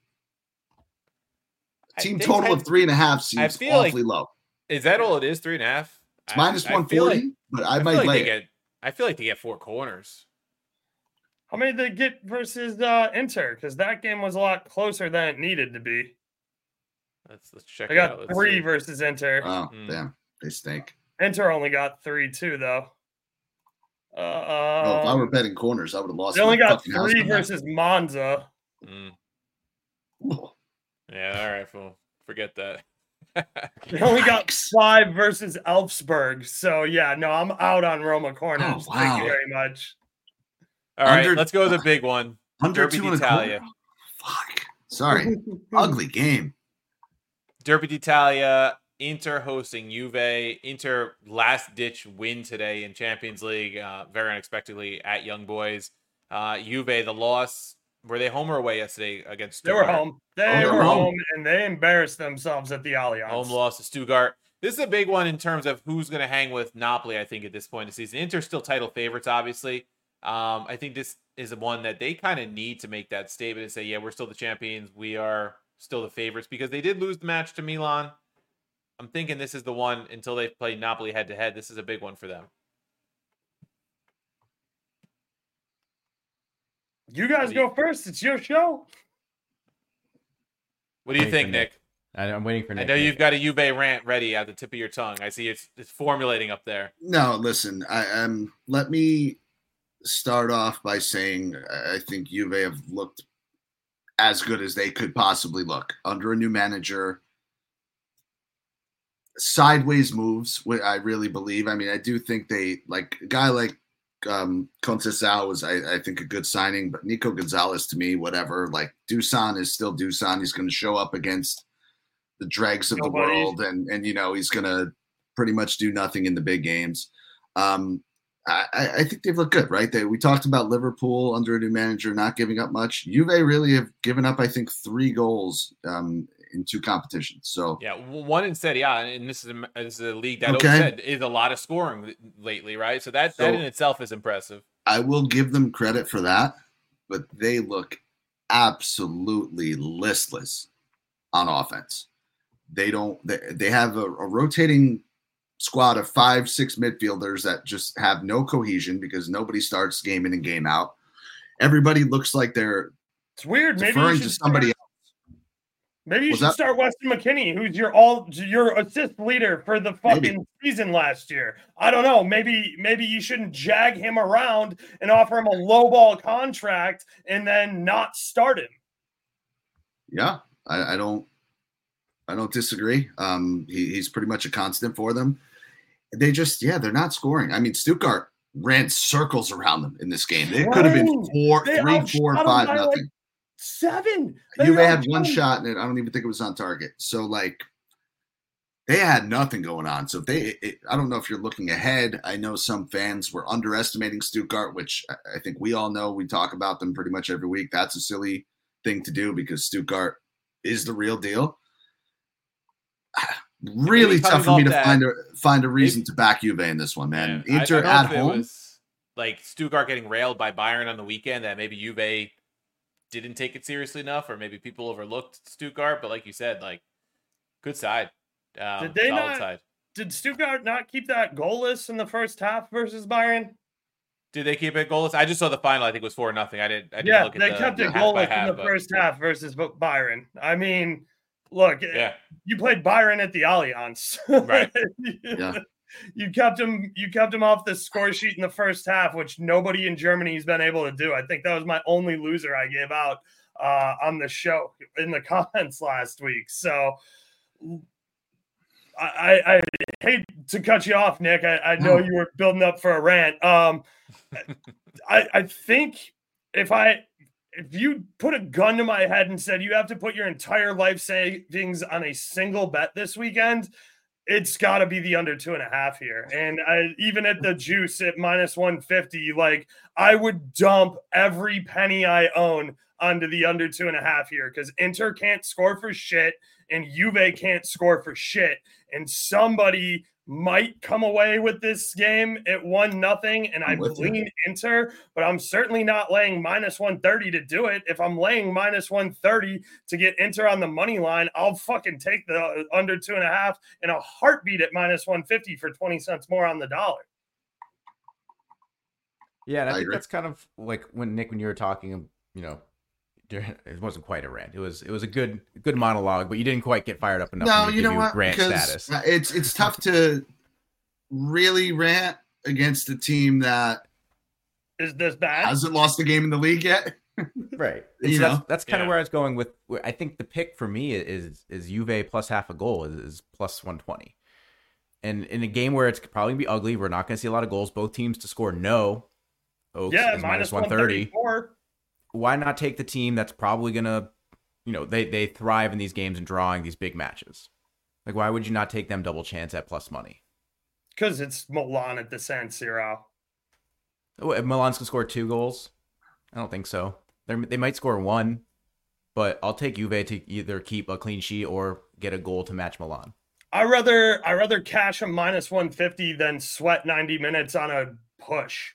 I Team think total I- of three and a half seems feel like- awfully low. Is that all it is? Three and a half. It's I- minus I one feel forty, like- but I I feel might like lay they it. get. I feel like they get four corners. How many did they get versus uh, Inter? Because that game was a lot closer than it needed to be. Let's let's check. I it out. got Let's three see. versus Inter. Oh, Mm. damn. They stink. Inter only got three too, though. Uh, Oh, if I were um, betting corners, I would have lost. they only my got fucking house three on that. versus Monza. Mm. Ooh. Yeah. All right. Well, forget that. They only got Yikes. five versus Elfsberg. So yeah, no, I'm out on Roma corners. Oh, Thank you wow. very much. All right. Under- Let's go to the big one. Under Derby two and a d'Italia. quarter. Fuck. Sorry. Ugly game. Derby d'Italia, Inter hosting Juve. Inter last ditch win today in Champions League, uh, very unexpectedly at Young Boys. Uh, Juve, the loss. Were they home or away yesterday against They were Stuttgart? home. They Oh, they were were home. home. and they embarrassed themselves at the Allianz. Home loss to Stuttgart. This is a big one in terms of who's going to hang with Napoli, I think, at this point in the season. Inter's still title favorites, obviously. Um, I think this is one that they kind of need to make that statement and say, yeah, we're still the champions. We are still the favorites because they did lose the match to Milan. I'm thinking this is the one until they play Napoli head to head. This is a big one for them. You guys do you- go first. It's your show. What do you Waiting think, for Nick? I- I'm waiting for I Nick. know you've got a Juve rant ready at the tip of your tongue. I see it's it's formulating up there. No, listen. I um. Let me start off by saying I think Juve have looked as good as they could possibly look under a new manager. Sideways moves, wh- I really believe. I mean, I do think they like a guy like um, Conceição was, I, I think, a good signing, but Nico Gonzalez to me, whatever. Like Dusan is still Dusan. He's going to show up against the dregs of Nobody. the world, and and you know he's going to pretty much do nothing in the big games. Um, I, I think they've looked good, right? They, we talked about Liverpool under a new manager not giving up much. Juve really have given up, I think, three goals um, in two competitions. So yeah, one instead, yeah, and this is a, this is a league that okay. said is a lot of scoring lately, right? So that so that in itself is impressive. I will give them credit for that, but they look absolutely listless on offense. They don't. They, they have a, a rotating squad of five, six midfielders that just have no cohesion because nobody starts game in and game out. Everybody looks like they're it's weird. Maybe deferring you to somebody start, else. Maybe you Was should that? start Weston McKennie, who's your all your assist leader for the fucking maybe. season last year. I don't know. Maybe maybe you shouldn't jag him around and offer him a lowball contract and then not start him. Yeah, I, I don't. I don't disagree. Um, he, he's pretty much a constant for them. They just, yeah, they're not scoring. I mean, Stuttgart ran circles around them in this game. It could have been four, they three, four, five, nothing. Like seven. You had one shot, and I don't even think it was on target. So, like, they had nothing going on. So, if they, it, I don't know if you're looking ahead. I know some fans were underestimating Stuttgart, which I think we all know. We talk about them pretty much every week. That's a silly thing to do because Stuttgart is the real deal. Really tough for me to that, find a find a reason maybe, to back Juve in this one, man. Yeah, Inter I, I at home. It was like Stuttgart getting railed by Bayern on the weekend that maybe Juve didn't take it seriously enough, or maybe people overlooked Stuttgart. But like you said, like good side, um, did they solid not? Side. Did Stuttgart not keep that goalless in the first half versus Bayern? Did they keep it goalless? I just saw the final. I think it was four nothing. I didn't. I didn't yeah, look at they the, kept the it half goalless half, in the but... first half versus Bayern. I mean. Look, yeah. you played Bayern at the Allianz. Right. yeah. You kept him you kept him off the score sheet in the first half, which nobody in Germany has been able to do. I think that was my only loser I gave out uh, on the show in the comments last week. So I, I, I hate to cut you off, Nick. I, I know you were building up for a rant. Um, I, I think if I If you put a gun to my head and said you have to put your entire life savings on a single bet this weekend, it's got to be the under two and a half here. And I, even at the juice at minus one fifty, like I would dump every penny I own onto the under two and a half here because Inter can't score for shit and Juve can't score for shit. And somebody might come away with this game at one nothing, and I lean Inter, but I'm certainly not laying minus one thirty to do it. If I'm laying minus one thirty to get Inter on the money line, I'll fucking take the under two and a half in a heartbeat at minus one fifty for twenty cents more on the dollar. Yeah, and I, I think agree. That's kind of like when Nick, when you were talking, you know, it wasn't quite a rant. It was it was a good good monologue, but you didn't quite get fired up enough. No, to you know you what? Rant because status. It's it's tough to really rant against a team that is this bad hasn't lost a game in the league yet. Right. You so know, that's, that's kind yeah. of where I was going with. I think the pick for me is is Juve plus half a goal is, is plus one twenty. And in a game where it's probably be ugly, we're not going to see a lot of goals. Both teams to score no. Oaks yeah, is minus one thirty. one thirty-four. Why not take the team that's probably going to, you know, they, they thrive in these games and drawing these big matches? Like, why would you not take them double chance at plus money? Because it's Milan at the San Siro. Oh, if Milan's going to score two goals? I don't think so. They're, they might score one, but I'll take Juve to either keep a clean sheet or get a goal to match Milan. I rather I rather cash a minus one fifty than sweat ninety minutes on a push.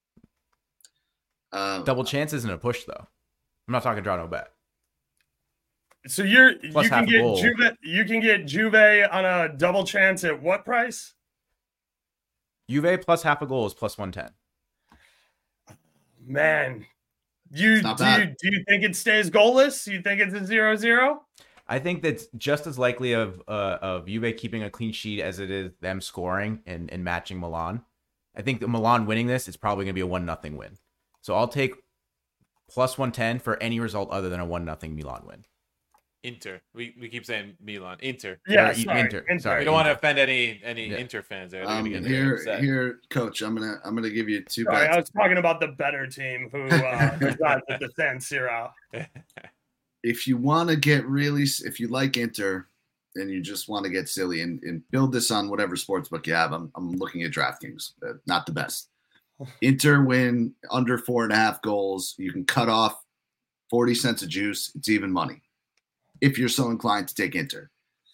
Uh, Double chance isn't a push, though. I'm not talking draw no bet. So you're Plus you can half a get goal. Juve you can get Juve on a double chance at what price? Juve plus half a goal is plus one ten. Man, you It's not do bad. you, do you think it stays goalless? You think it's a zero zero? I think that's just as likely of uh, of Juve keeping a clean sheet as it is them scoring and, and matching Milan. I think that Milan winning this is probably going to be a one nothing win. So I'll take plus one ten for any result other than a one nothing Milan win. Inter. We we keep saying Milan. Inter. Yeah, Or sorry. Inter. Inter. Sorry. We don't want to offend any any Yeah. Inter fans there. They're Um, gonna get here, upset. here, Coach. I'm gonna I'm gonna give you two Sorry, bets. I was talking about the better team who uh, resides at the San Siro. If you want to get really, if you like Inter, and you just want to get silly and, and build this on whatever sportsbook you have, I'm I'm looking at DraftKings. Uh, not the best. Inter win under four and a half goals. You can cut off forty cents of juice. It's even money if you're so inclined to take Inter.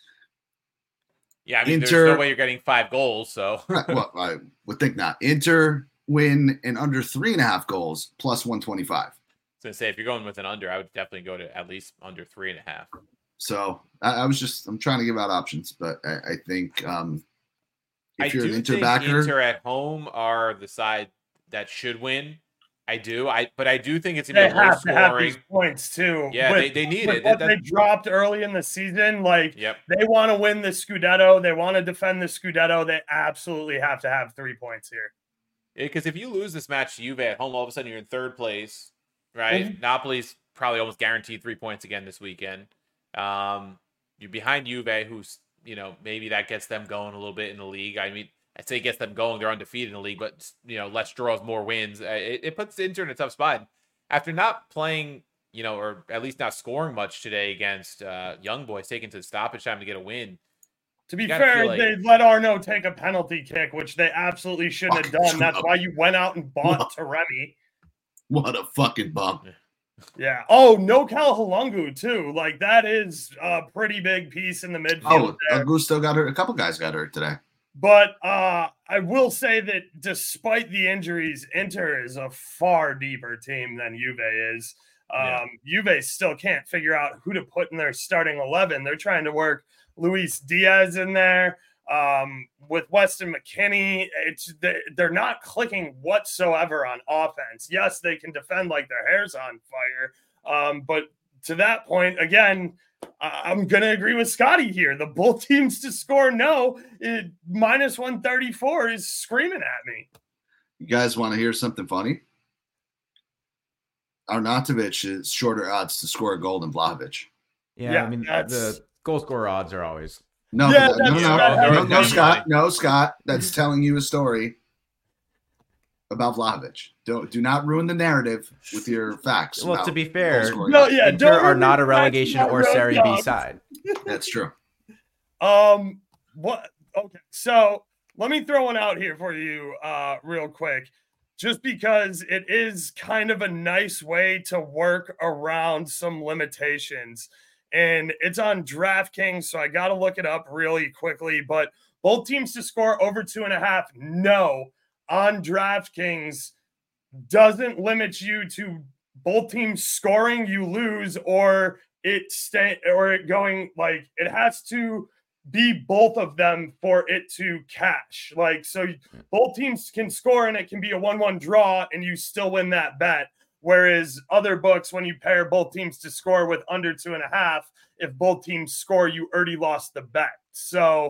Yeah, I mean, Inter- there's no way you're getting five goals. So Right, well, I would think not. Inter win and under three and a half goals plus one twenty-five. I was gonna say if you're going with an under, I would definitely go to at least under three and a half. So I, I was just I'm trying to give out options, but I, I think um, if I you're do an Inter think backer, Inter at home are the side that should win. I do. I but I do think it's gonna They be low have to have scoring. these points too. Yeah, With- they, they need with it. what That- they that- dropped early in the season, like yep. they want to win the Scudetto, they want to defend the Scudetto. They absolutely have to have three points here. Because if you lose this match to Juve at home, all of a sudden you're in third place, right? Mhm. Napoli's probably almost guaranteed three points again this weekend. Um, you're behind Juve, who's, you know, maybe that gets them going a little bit in the league. I mean, I'd say it gets them going. They're undefeated in the league, but, you know, less draws, more wins. Uh, It, it puts Inter in a tough spot. After not playing, you know, or at least not scoring much today against uh, Young Boys, taking to stoppage time to get a win. To be You gotta fair, feel like- they let Arno take a penalty kick, which they absolutely shouldn't have Fucking done. That's screw why you went out and bought Taremi. what a fucking bump. Yeah. Oh, no Cal Halungu, too. Like, that is a pretty big piece in the midfield Oh, there. Augusto got hurt. A couple guys got hurt today. But uh, I will say that despite the injuries, Inter is a far deeper team than Juve is. Um, Yeah. Juve still can't figure out who to put in their starting eleven. They're trying to work Luis Diaz in there um, with Weston McKennie. It's they, they're not clicking whatsoever on offense. Yes, they can defend like their hair's on fire. Um, but to that point, again, I- I'm going to agree with Scotty here. The both teams to score no, it, minus one thirty-four is screaming at me. You guys want to hear something funny? Arnautovic is shorter odds to score a goal than Vlahovic. Yeah, Yeah, I mean that's- the goal scorer odds are always. No, Yeah, but that- no, that's- no, that- no, no, that's- Scott, no, Scott. That's telling you a story about Vlahovic. Don't do not ruin the narrative with your facts. Well, about to be goal fair, scoring. No, yeah, Inter don't are not a remove that relegation from or road Serie B dogs. side. That's true. Um, what? Okay, so let me throw one out here for you, uh, real quick, just because it is kind of a nice way to work around some limitations, and it's on DraftKings, so I got to look it up really quickly. But both teams to score over two and a half, no, on DraftKings doesn't limit you to both teams scoring, you lose, or it stay or it going like it has to be both of them for it to cash. Like, so both teams can score and it can be a one one draw and you still win that bet. Whereas other books, when you pair both teams to score with under two and a half, if both teams score, you already lost the bet. So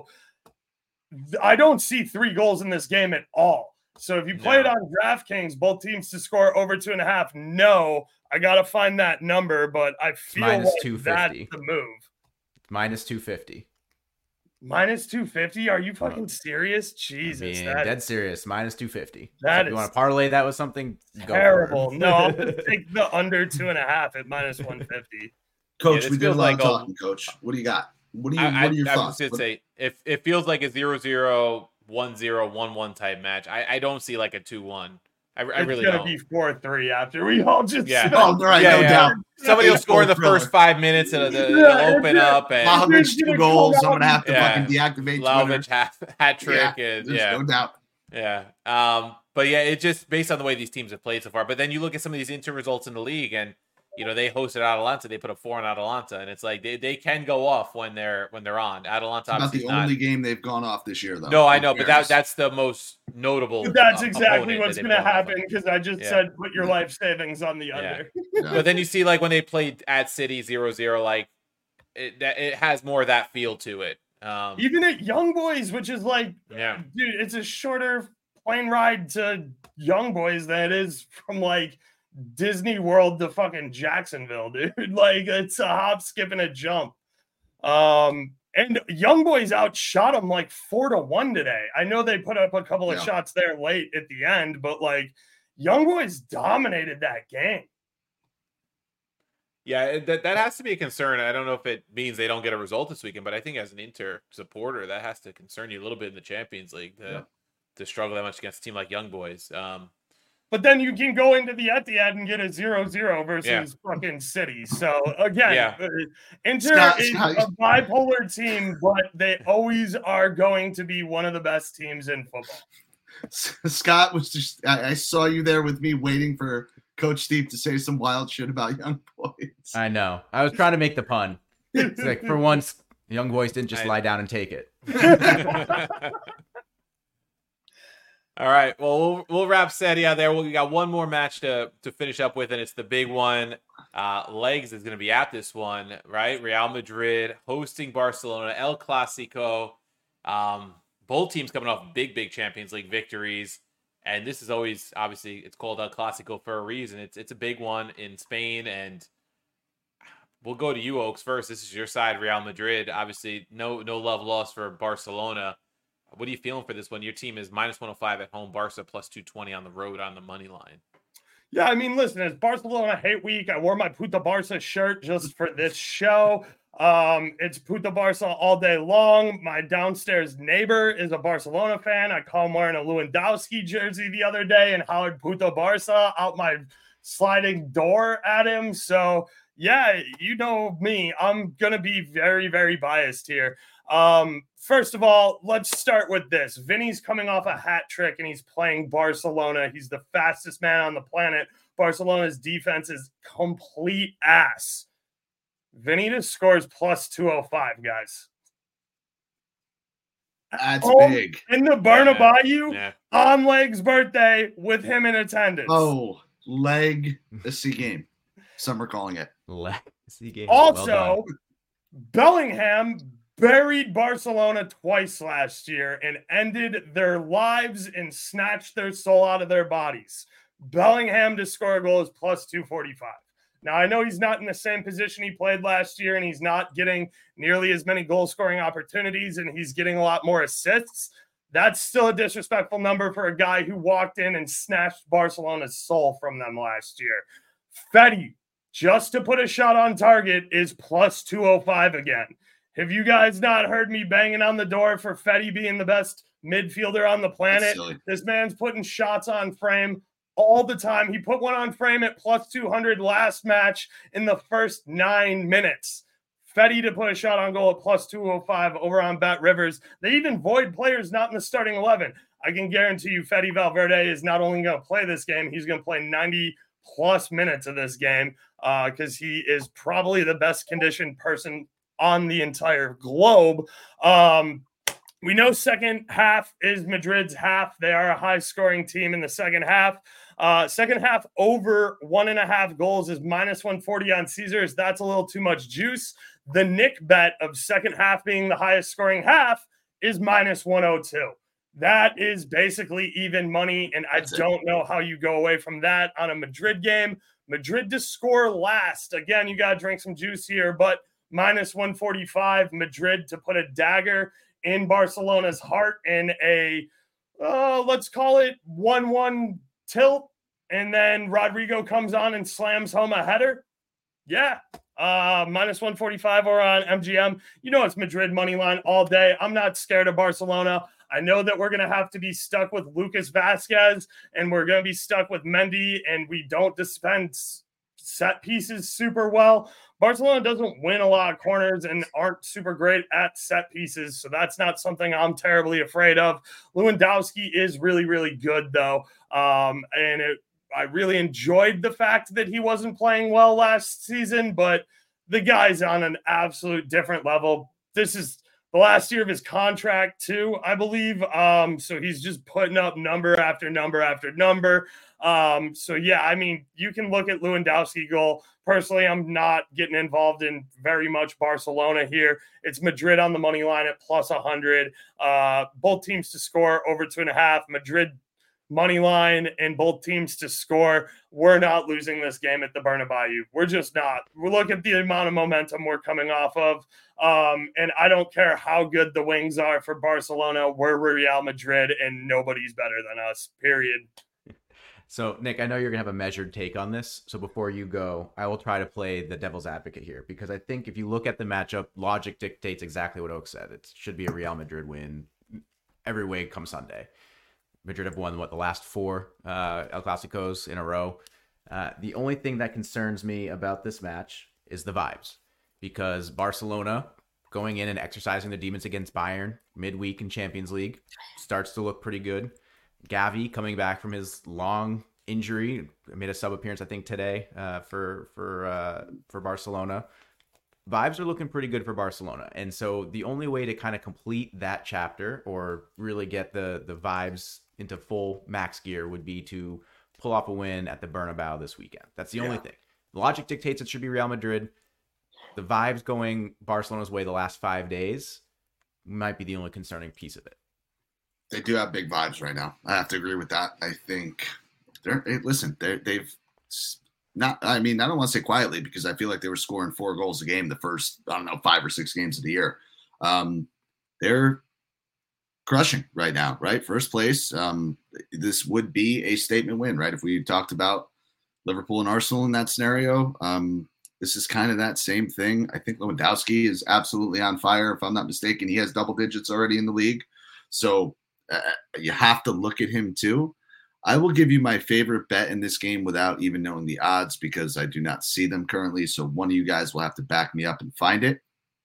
I don't see three goals in this game at all. So if you play No. it on DraftKings, both teams to score over two and a half, no, I got to find that number, but I feel minus like two that's fifty. the move. Minus two fifty. Minus two fifty? Are you fucking serious? Jesus, I mean, that dead is serious. Minus two fifty. That So if you is want to parlay that with something? Go for it. terrible. No, I'm going to take the under two and a half at minus one fifty. Coach, this we did a feels lot like of a- talking, Coach. What do you got? What do you? I, I, what are your I was thoughts? gonna What- say if it feels like a zero zero one zero one one type match. I, I don't see like a two one. I, I It's really going to don't. be four three after we all just Yeah. Oh, all right, Yeah, no yeah. doubt. Somebody will It's score in the thriller. first five minutes and it'll, Yeah, it'll open yeah. up and Vlahovic He's two gonna goals. come I'm gonna have to Yeah. fucking deactivate Twitter. Vlahovic hat, hat trick Yeah, and there's yeah. no doubt. Yeah. Um, but yeah, it just based on the way these teams have played so far. But then you look at some of these Inter results in the league and you know, they hosted Atalanta, they put a four on Atalanta, and it's like they, they can go off when they're when they're on. Atalanta Not obviously the is not. only game they've gone off this year, though. No, I in know, but that fairness. that's the most notable. But that's uh, exactly opponent what's that going they've to gone off of. happen because I just Yeah. said put your life savings on the Yeah. under. Yeah. But then you see like when they played at City zero zero, like it that it has more of that feel to it. Um, Even at Young Boys, which is like, yeah, dude, it's a shorter plane ride to Young Boys than it is from like Disney World to fucking Jacksonville, dude. Like, it's a hop, skip, and a jump. Um, and Young Boys outshot them like four to one today. I know they put up a couple of Yeah. shots there late at the end, but like Young Boys dominated that game. Yeah, that that has to be a concern. I don't know if it means they don't get a result this weekend, but I think as an Inter supporter, that has to concern you a little bit in the Champions League to Yeah. to struggle that much against a team like Young Boys. Um, But then you can go into the Etihad and get a zero zero versus Yeah. fucking City. So again, Yeah. uh, Inter Scott- is Scott- a bipolar team, but they always are going to be one of the best teams in football. Scott was just, I, I saw you there with me waiting for Coach Steve to say some wild shit about Young Boys. I know. I was trying to make the pun. It's like, for once, Young Boys didn't just I- lie down and take it. All right. Well, we'll we'll wrap Serie A there. We got one more match to to finish up with, and it's the big one. Uh, Legs is going to be at this one, right? Real Madrid hosting Barcelona, El Clasico. Um, both teams coming off big, big Champions League victories, and this is always obviously it's called El Clasico for a reason. It's it's a big one in Spain, and we'll go to you, Oaks, first. This is your side, Real Madrid. Obviously, no no love lost for Barcelona. What are you feeling for this one? Your team is minus one oh five at home, Barca plus two twenty on the road on the money line. Yeah, I mean, listen, it's Barcelona hate week. I wore my Puta Barca shirt just for this show. Um, it's Puta Barca all day long. My downstairs neighbor is a Barcelona fan. I caught him wearing a Lewandowski jersey the other day and hollered Puta Barca out my sliding door at him. So, yeah, you know me. I'm going to be very, very biased here. Um, first of all, let's start with this. Vinny's coming off a hat trick and he's playing Barcelona. He's the fastest man on the planet. Barcelona's defense is complete ass. Vinny just scores plus two oh five, guys. That's Home big. in the Bernabeu Yeah. on Leg's birthday with him in attendance. Oh, leg the C game. Some are calling it. Legacy game. Well Also, done. Bellingham buried Barcelona twice last year and ended their lives and snatched their soul out of their bodies. Bellingham to score a goal is plus two forty-five. Now, I know he's not in the same position he played last year, and he's not getting nearly as many goal-scoring opportunities, and he's getting a lot more assists. That's still a disrespectful number for a guy who walked in and snatched Barcelona's soul from them last year. Fetty, just to put a shot on target, is plus two oh five again. Have you guys not heard me banging on the door for Fetty being the best midfielder on the planet? silly. This man's putting shots on frame all the time. He put one on frame at plus two hundred last match in the first nine minutes. Fetty to put a shot on goal at plus two oh five over on Bet Rivers. They even void players not in the starting eleven. I can guarantee you Fetty Valverde is not only going to play this game, he's going to play ninety plus minutes of this game because uh, he is probably the best conditioned person on the entire globe. Um, we know second half is Madrid's half. They are a high-scoring team in the second half. Uh, second half over one and a half goals is minus one forty on Caesars. That's a little too much juice. The Nick bet of second half being the highest scoring half is minus one oh two. That is basically even money, and I That's it. don't know how you go away from that on a Madrid game. Madrid to score last. Again, you got to drink some juice here, but minus one forty-five, Madrid to put a dagger in Barcelona's heart in a, uh, let's call it one one tilt, and then Rodrigo comes on and slams home a header. Yeah, uh, minus one forty-five or on M G M. You know it's Madrid money line all day. I'm not scared of Barcelona. I know that we're going to have to be stuck with Lucas Vasquez, and we're going to be stuck with Mendy, and we don't dispense set pieces super well. Barcelona doesn't win a lot of corners and aren't super great at set pieces, so that's not something I'm terribly afraid of. Lewandowski is really, really good, though, um, and it, I really enjoyed the fact that he wasn't playing well last season, but the guy's on an absolute different level. This is the last year of his contract, too, I believe, um, so he's just putting up number after number after number. Um, so, yeah, I mean, you can look at Lewandowski goal. Personally, I'm not getting involved in very much Barcelona here. It's Madrid on the money line at plus one hundred. Uh, both teams to score over two and a half. Madrid money line, and both teams to score. We're not losing this game at the Bernabeu. We're just not. We look at the amount of momentum we're coming off of. Um, and I don't care how good the wings are for Barcelona. We're Real Madrid, and nobody's better than us, period. So, Nick, I know you're going to have a measured take on this. So before you go, I will try to play the devil's advocate here, because I think if you look at the matchup, logic dictates exactly what Oak said. It should be a Real Madrid win every way come Sunday. Madrid have won, what, the last four uh, El Clasicos in a row. Uh, the only thing that concerns me about this match is the vibes, because Barcelona going in and exercising the demons against Bayern midweek in Champions League starts to look pretty good. Gavi coming back from his long injury, made a sub appearance I think today uh, for for uh, for Barcelona. Vibes are looking pretty good for Barcelona, and so the only way to kind of complete that chapter or really get the the vibes into full max gear would be to pull off a win at the Bernabeu this weekend. That's the yeah. only thing. The logic dictates it should be Real Madrid. The vibes going Barcelona's way the last five days might be the only concerning piece of it. They do have big vibes right now. I have to agree with that. I think they're hey, listen, they're, they've not, I mean, I don't want to say quietly, because I feel like they were scoring four goals a game the first, I don't know, five or six games of the year. Um, they're crushing right now, right? First place. Um, this would be a statement win, right? If we talked about Liverpool and Arsenal in that scenario, um, this is kind of that same thing. I think Lewandowski is absolutely on fire. If I'm not mistaken, he has double digits already in the league. So uh, you have to look at him too. I will give you my favorite bet in this game without even knowing the odds, because I do not see them currently. So one of you guys will have to back me up and find it.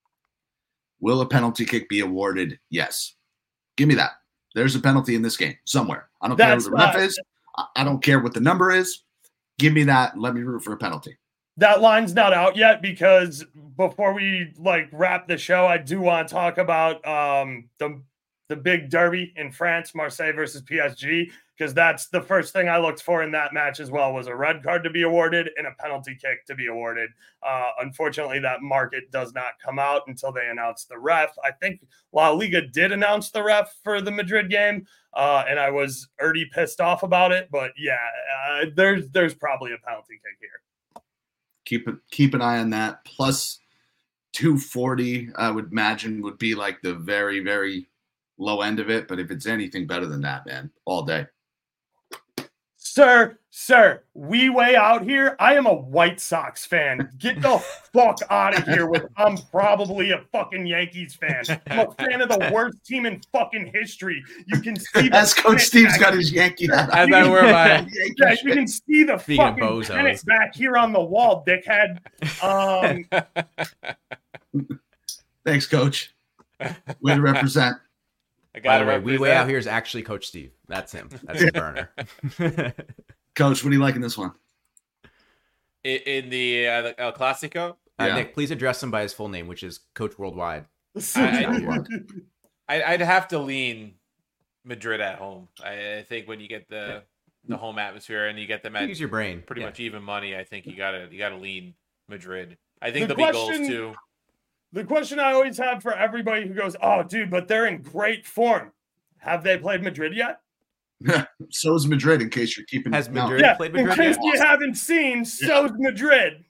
Will a penalty kick be awarded? Yes. Give me that. There's a penalty in this game somewhere. I don't That's care what the ref is. I don't care what the number is. Give me that. Let me root for a penalty. That line's not out yet, because before we like wrap the show, I do want to talk about um, the the big derby in France, Marseille versus P S G, because that's the first thing I looked for in that match as well, was a red card to be awarded and a penalty kick to be awarded. Uh, unfortunately, that market does not come out until they announce the ref. I think La Liga did announce the ref for the Madrid game, uh, and I was already pissed off about it. But yeah, uh, there's there's probably a penalty kick here. Keep it, keep an eye on that. Plus two forty, I would imagine, would be like the very, very low end of it. But if it's anything better than that, man, all day. Sir, sir, we way out here. I am a White Sox fan. Get the fuck out of here with I'm probably a fucking Yankees fan. I'm a fan of the worst team in fucking history. You can see the As Coach Steve's got his Yankee hat. As I wear my yeah, you can see the Speaking fucking pennant back here on the wall, dickhead. Um, Thanks, Coach. Way to represent. I By the way, we way out here is actually Coach Steve. That's him. That's his burner. Coach, what do you like in this one? In, in the uh, El Clasico? Uh, Yeah. Nick, please address him by his full name, which is Coach Worldwide. I, I, I'd have to lean Madrid at home. I, I think when you get the the home atmosphere and you get them at Use your brain. pretty Yeah. much even money, I think you gotta you gotta lean Madrid. I think The there'll be question- goals too. The question I always have for everybody who goes, oh, dude, but they're in great form. Have they played Madrid yet? So is Madrid, in case you're keeping Has no. Madrid Yeah, played in Madrid? case yet? you haven't seen, so's Madrid.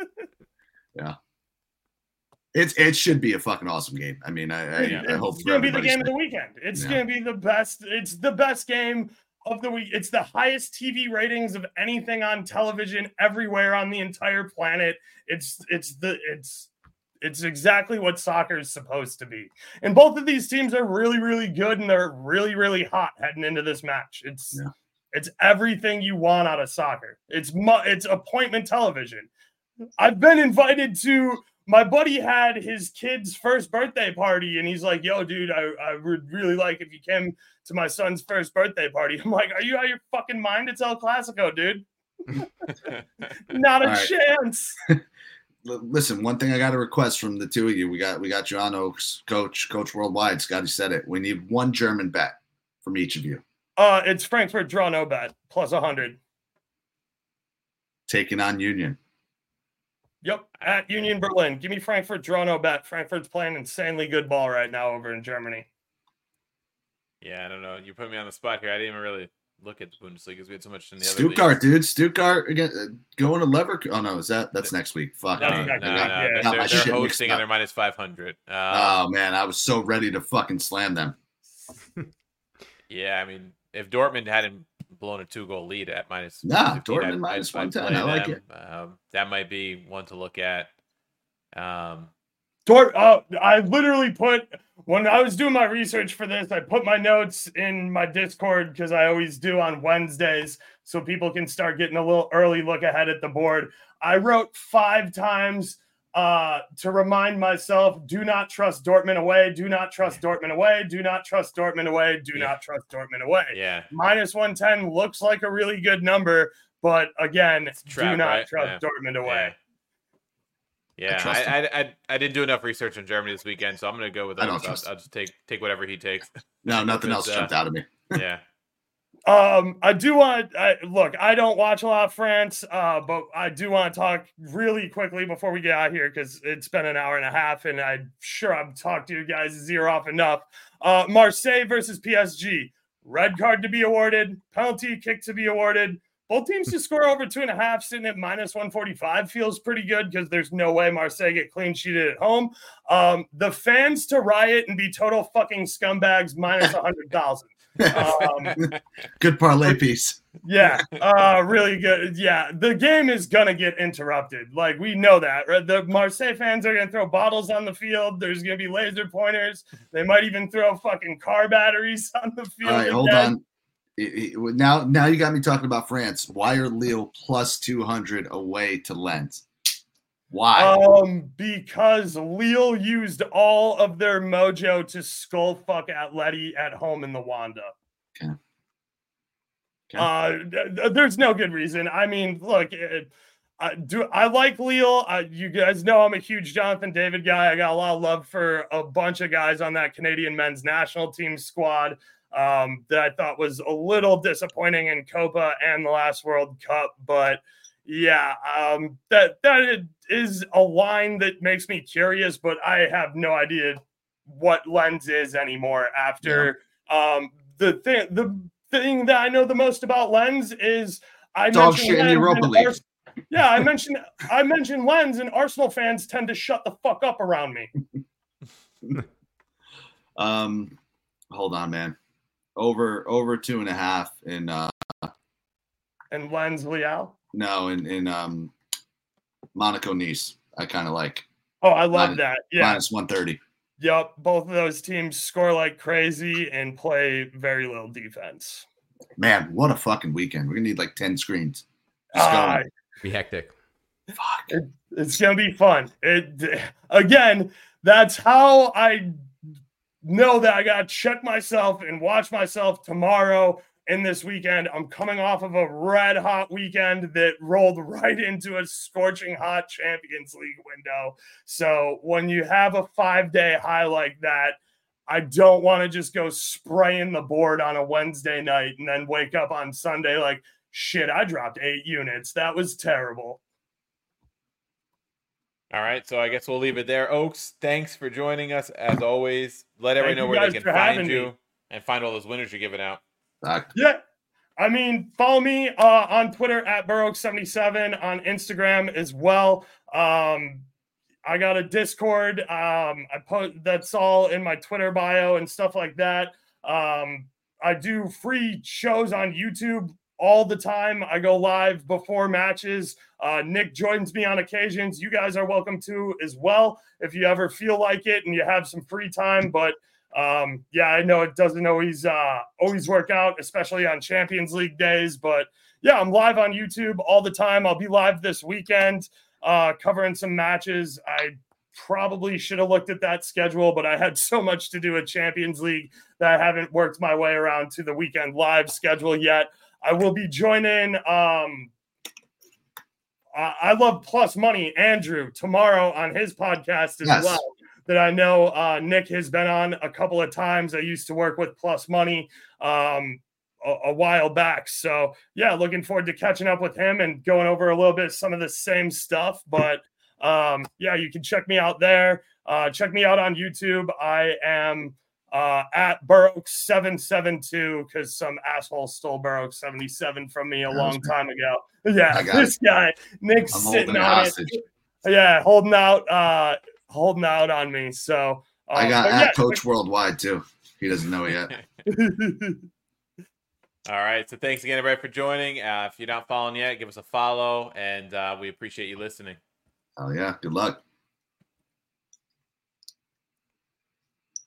It's it should be a fucking awesome game. I mean, I I, Yeah. I hope It's for gonna be the everybody's game of the sake. weekend. It's Yeah. gonna be the best. It's the best game of the week. It's the highest T V ratings of anything on television everywhere on the entire planet. It's it's the it's it's exactly what soccer is supposed to be. And both of these teams are really really good, and they're really really hot heading into this match. It's Yeah. it's everything you want out of soccer. It's mu- it's appointment television. I've been invited to. My buddy had his kid's first birthday party, and he's like, yo, dude, I, I would really like if you came to my son's first birthday party. I'm like, are you out of your fucking mind? It's El Clasico, dude. Not a All right. chance. L- Listen, one thing I got a request from the two of you. We got we got John Oakes, Coach, Coach Worldwide. Scotty said it. We need one German bet from each of you. Uh, it's Frankfurt draw no bet, plus one hundred. Taking on Union. Yep, at Union Berlin. Give me Frankfurt draw no bet. Frankfurt's playing insanely good ball right now over in Germany. Yeah, I don't know. You put me on the spot here. I didn't even really look at the Bundesliga because we had so much in the other Stuttgart, dude. Stuttgart again, uh, going to Leverkusen. Oh no, is that that's next week? Fuck No, me. no, no, I got- no. yeah. They're, Got my they're shit mixed hosting and up. they're minus five hundred. Um, Oh man, I was so ready to fucking slam them. Yeah, I mean, if Dortmund hadn't blown a two-goal lead at minus Nah, fifteen, Dortmund I'd- I'd- minus I'd one ten. play I like them. Um, that might be one to look at. Um, Dort, uh, I literally put, when I was doing my research for this, I put my notes in my Discord because I always do on Wednesdays so people can start getting a little early look ahead at the board. I wrote five times uh, to remind myself, do not trust Dortmund away, do not trust Dortmund away, do not trust Dortmund away, do Yeah. not trust Dortmund away. yeah, Minus one ten looks like a really good number, but again, It's a trap, do not right? trust Yeah. Dortmund away. yeah. I trust I, I, I, I didn't do enough research on Germany this weekend, so I'm going to go with I don't Oaks. I'll, trust I'll just take take whatever he takes. No, nothing else It's, uh, jumped out of me. Yeah. Um, I do want I look, I don't watch a lot of France, uh, but I do want to talk really quickly before we get out here because it's been an hour and a half, and I'm sure I've talked to you guys' ear off enough. Uh, Marseille versus P S G. Red card to be awarded, penalty kick to be awarded. Both teams to score over two and a half, sitting at minus one forty-five feels pretty good because there's no way Marseille get clean sheeted at home. Um, the fans to riot and be total fucking scumbags minus one hundred thousand. Um, Good parlay piece. yeah, uh, really good. Yeah, the game is gonna get interrupted. Like we know that, right? The Marseille fans are gonna throw bottles on the field. There's gonna be laser pointers. They might even throw fucking car batteries on the field. All right, hold again. on. It- it- now, now you got me talking about France. Why are Lille plus two hundred away to Lens? Why? Um, because Lille used all of their mojo to skull fuck Atleti at home in the Wanda. Okay. Okay. Uh, th- th- there's no good reason. I mean, look, it, I do I like Lille. Uh, you guys know I'm a huge Jonathan David guy. I got a lot of love for a bunch of guys on that Canadian men's national team squad um, that I thought was a little disappointing in Copa and the last World Cup, but. Yeah, um, that that is a line that makes me curious, but I have no idea what Lens is anymore. After yeah. um, the thing, the thing that I know the most about Lens is I dog mentioned shit in the Europa League. Ars- yeah, I mentioned I mentioned Lens, and Arsenal fans tend to shut the fuck up around me. um, hold on, man. Over over two and a half in uh, and Lens Leal. No, in in um, Monaco Nice, I kind of like. Oh, I love minus, that. Yeah, minus one thirty. Yep, both of those teams score like crazy and play very little defense. Man, what a fucking weekend! We're gonna need like ten screens. Just uh, be hectic. Fuck. It, it's gonna be fun. It again. That's how I know that I gotta check myself and watch myself tomorrow. In this weekend, I'm coming off of a red hot weekend that rolled right into a scorching hot Champions League window. So when you have a five day high like that, I don't want to just go spraying the board on a Wednesday night and then wake up on Sunday like, shit, I dropped eight units. That was terrible. All right, so I guess we'll leave it there. Oaks, thanks for joining us as always. Let everyone know where they can find you me. and find all those winners you're giving out. Fact. Yeah. I mean, follow me uh, on Twitter at Burrow seventy-seven, on Instagram as well. Um, I got a Discord. Um, I put that's all in my Twitter bio and stuff like that. Um, I do free shows on YouTube all the time. I go live before matches. Uh, Nick joins me on occasions. You guys are welcome to as well if you ever feel like it and you have some free time. But Um, yeah, I know it doesn't always uh, always work out, especially on Champions League days. But yeah, I'm live on YouTube all the time. I'll be live this weekend uh, covering some matches. I probably should have looked at that schedule, but I had so much to do with Champions League that I haven't worked my way around to the weekend live schedule yet. I will be joining. Um, I, I love Plus Money, Andrew, tomorrow on his podcast as yes. well. That I know uh, Nick has been on a couple of times. I used to work with Plus Money um, a, a while back. So, yeah, looking forward to catching up with him and going over a little bit of some of the same stuff. But, um, yeah, you can check me out there. Uh, check me out on YouTube. I am uh, at Burroke seven seven two because some asshole stole Burroke seventy-seven from me a long time ago. Yeah, this it. guy, Nick's I'm sitting on hostage. it. Yeah, holding out, uh, holding out on me. So um, I got at yeah, Coach Worldwide too. He doesn't know it yet. All right. So thanks again, everybody, for joining. Uh, if you're not following yet, give us a follow, and uh, we appreciate you listening. Oh, yeah. Good luck.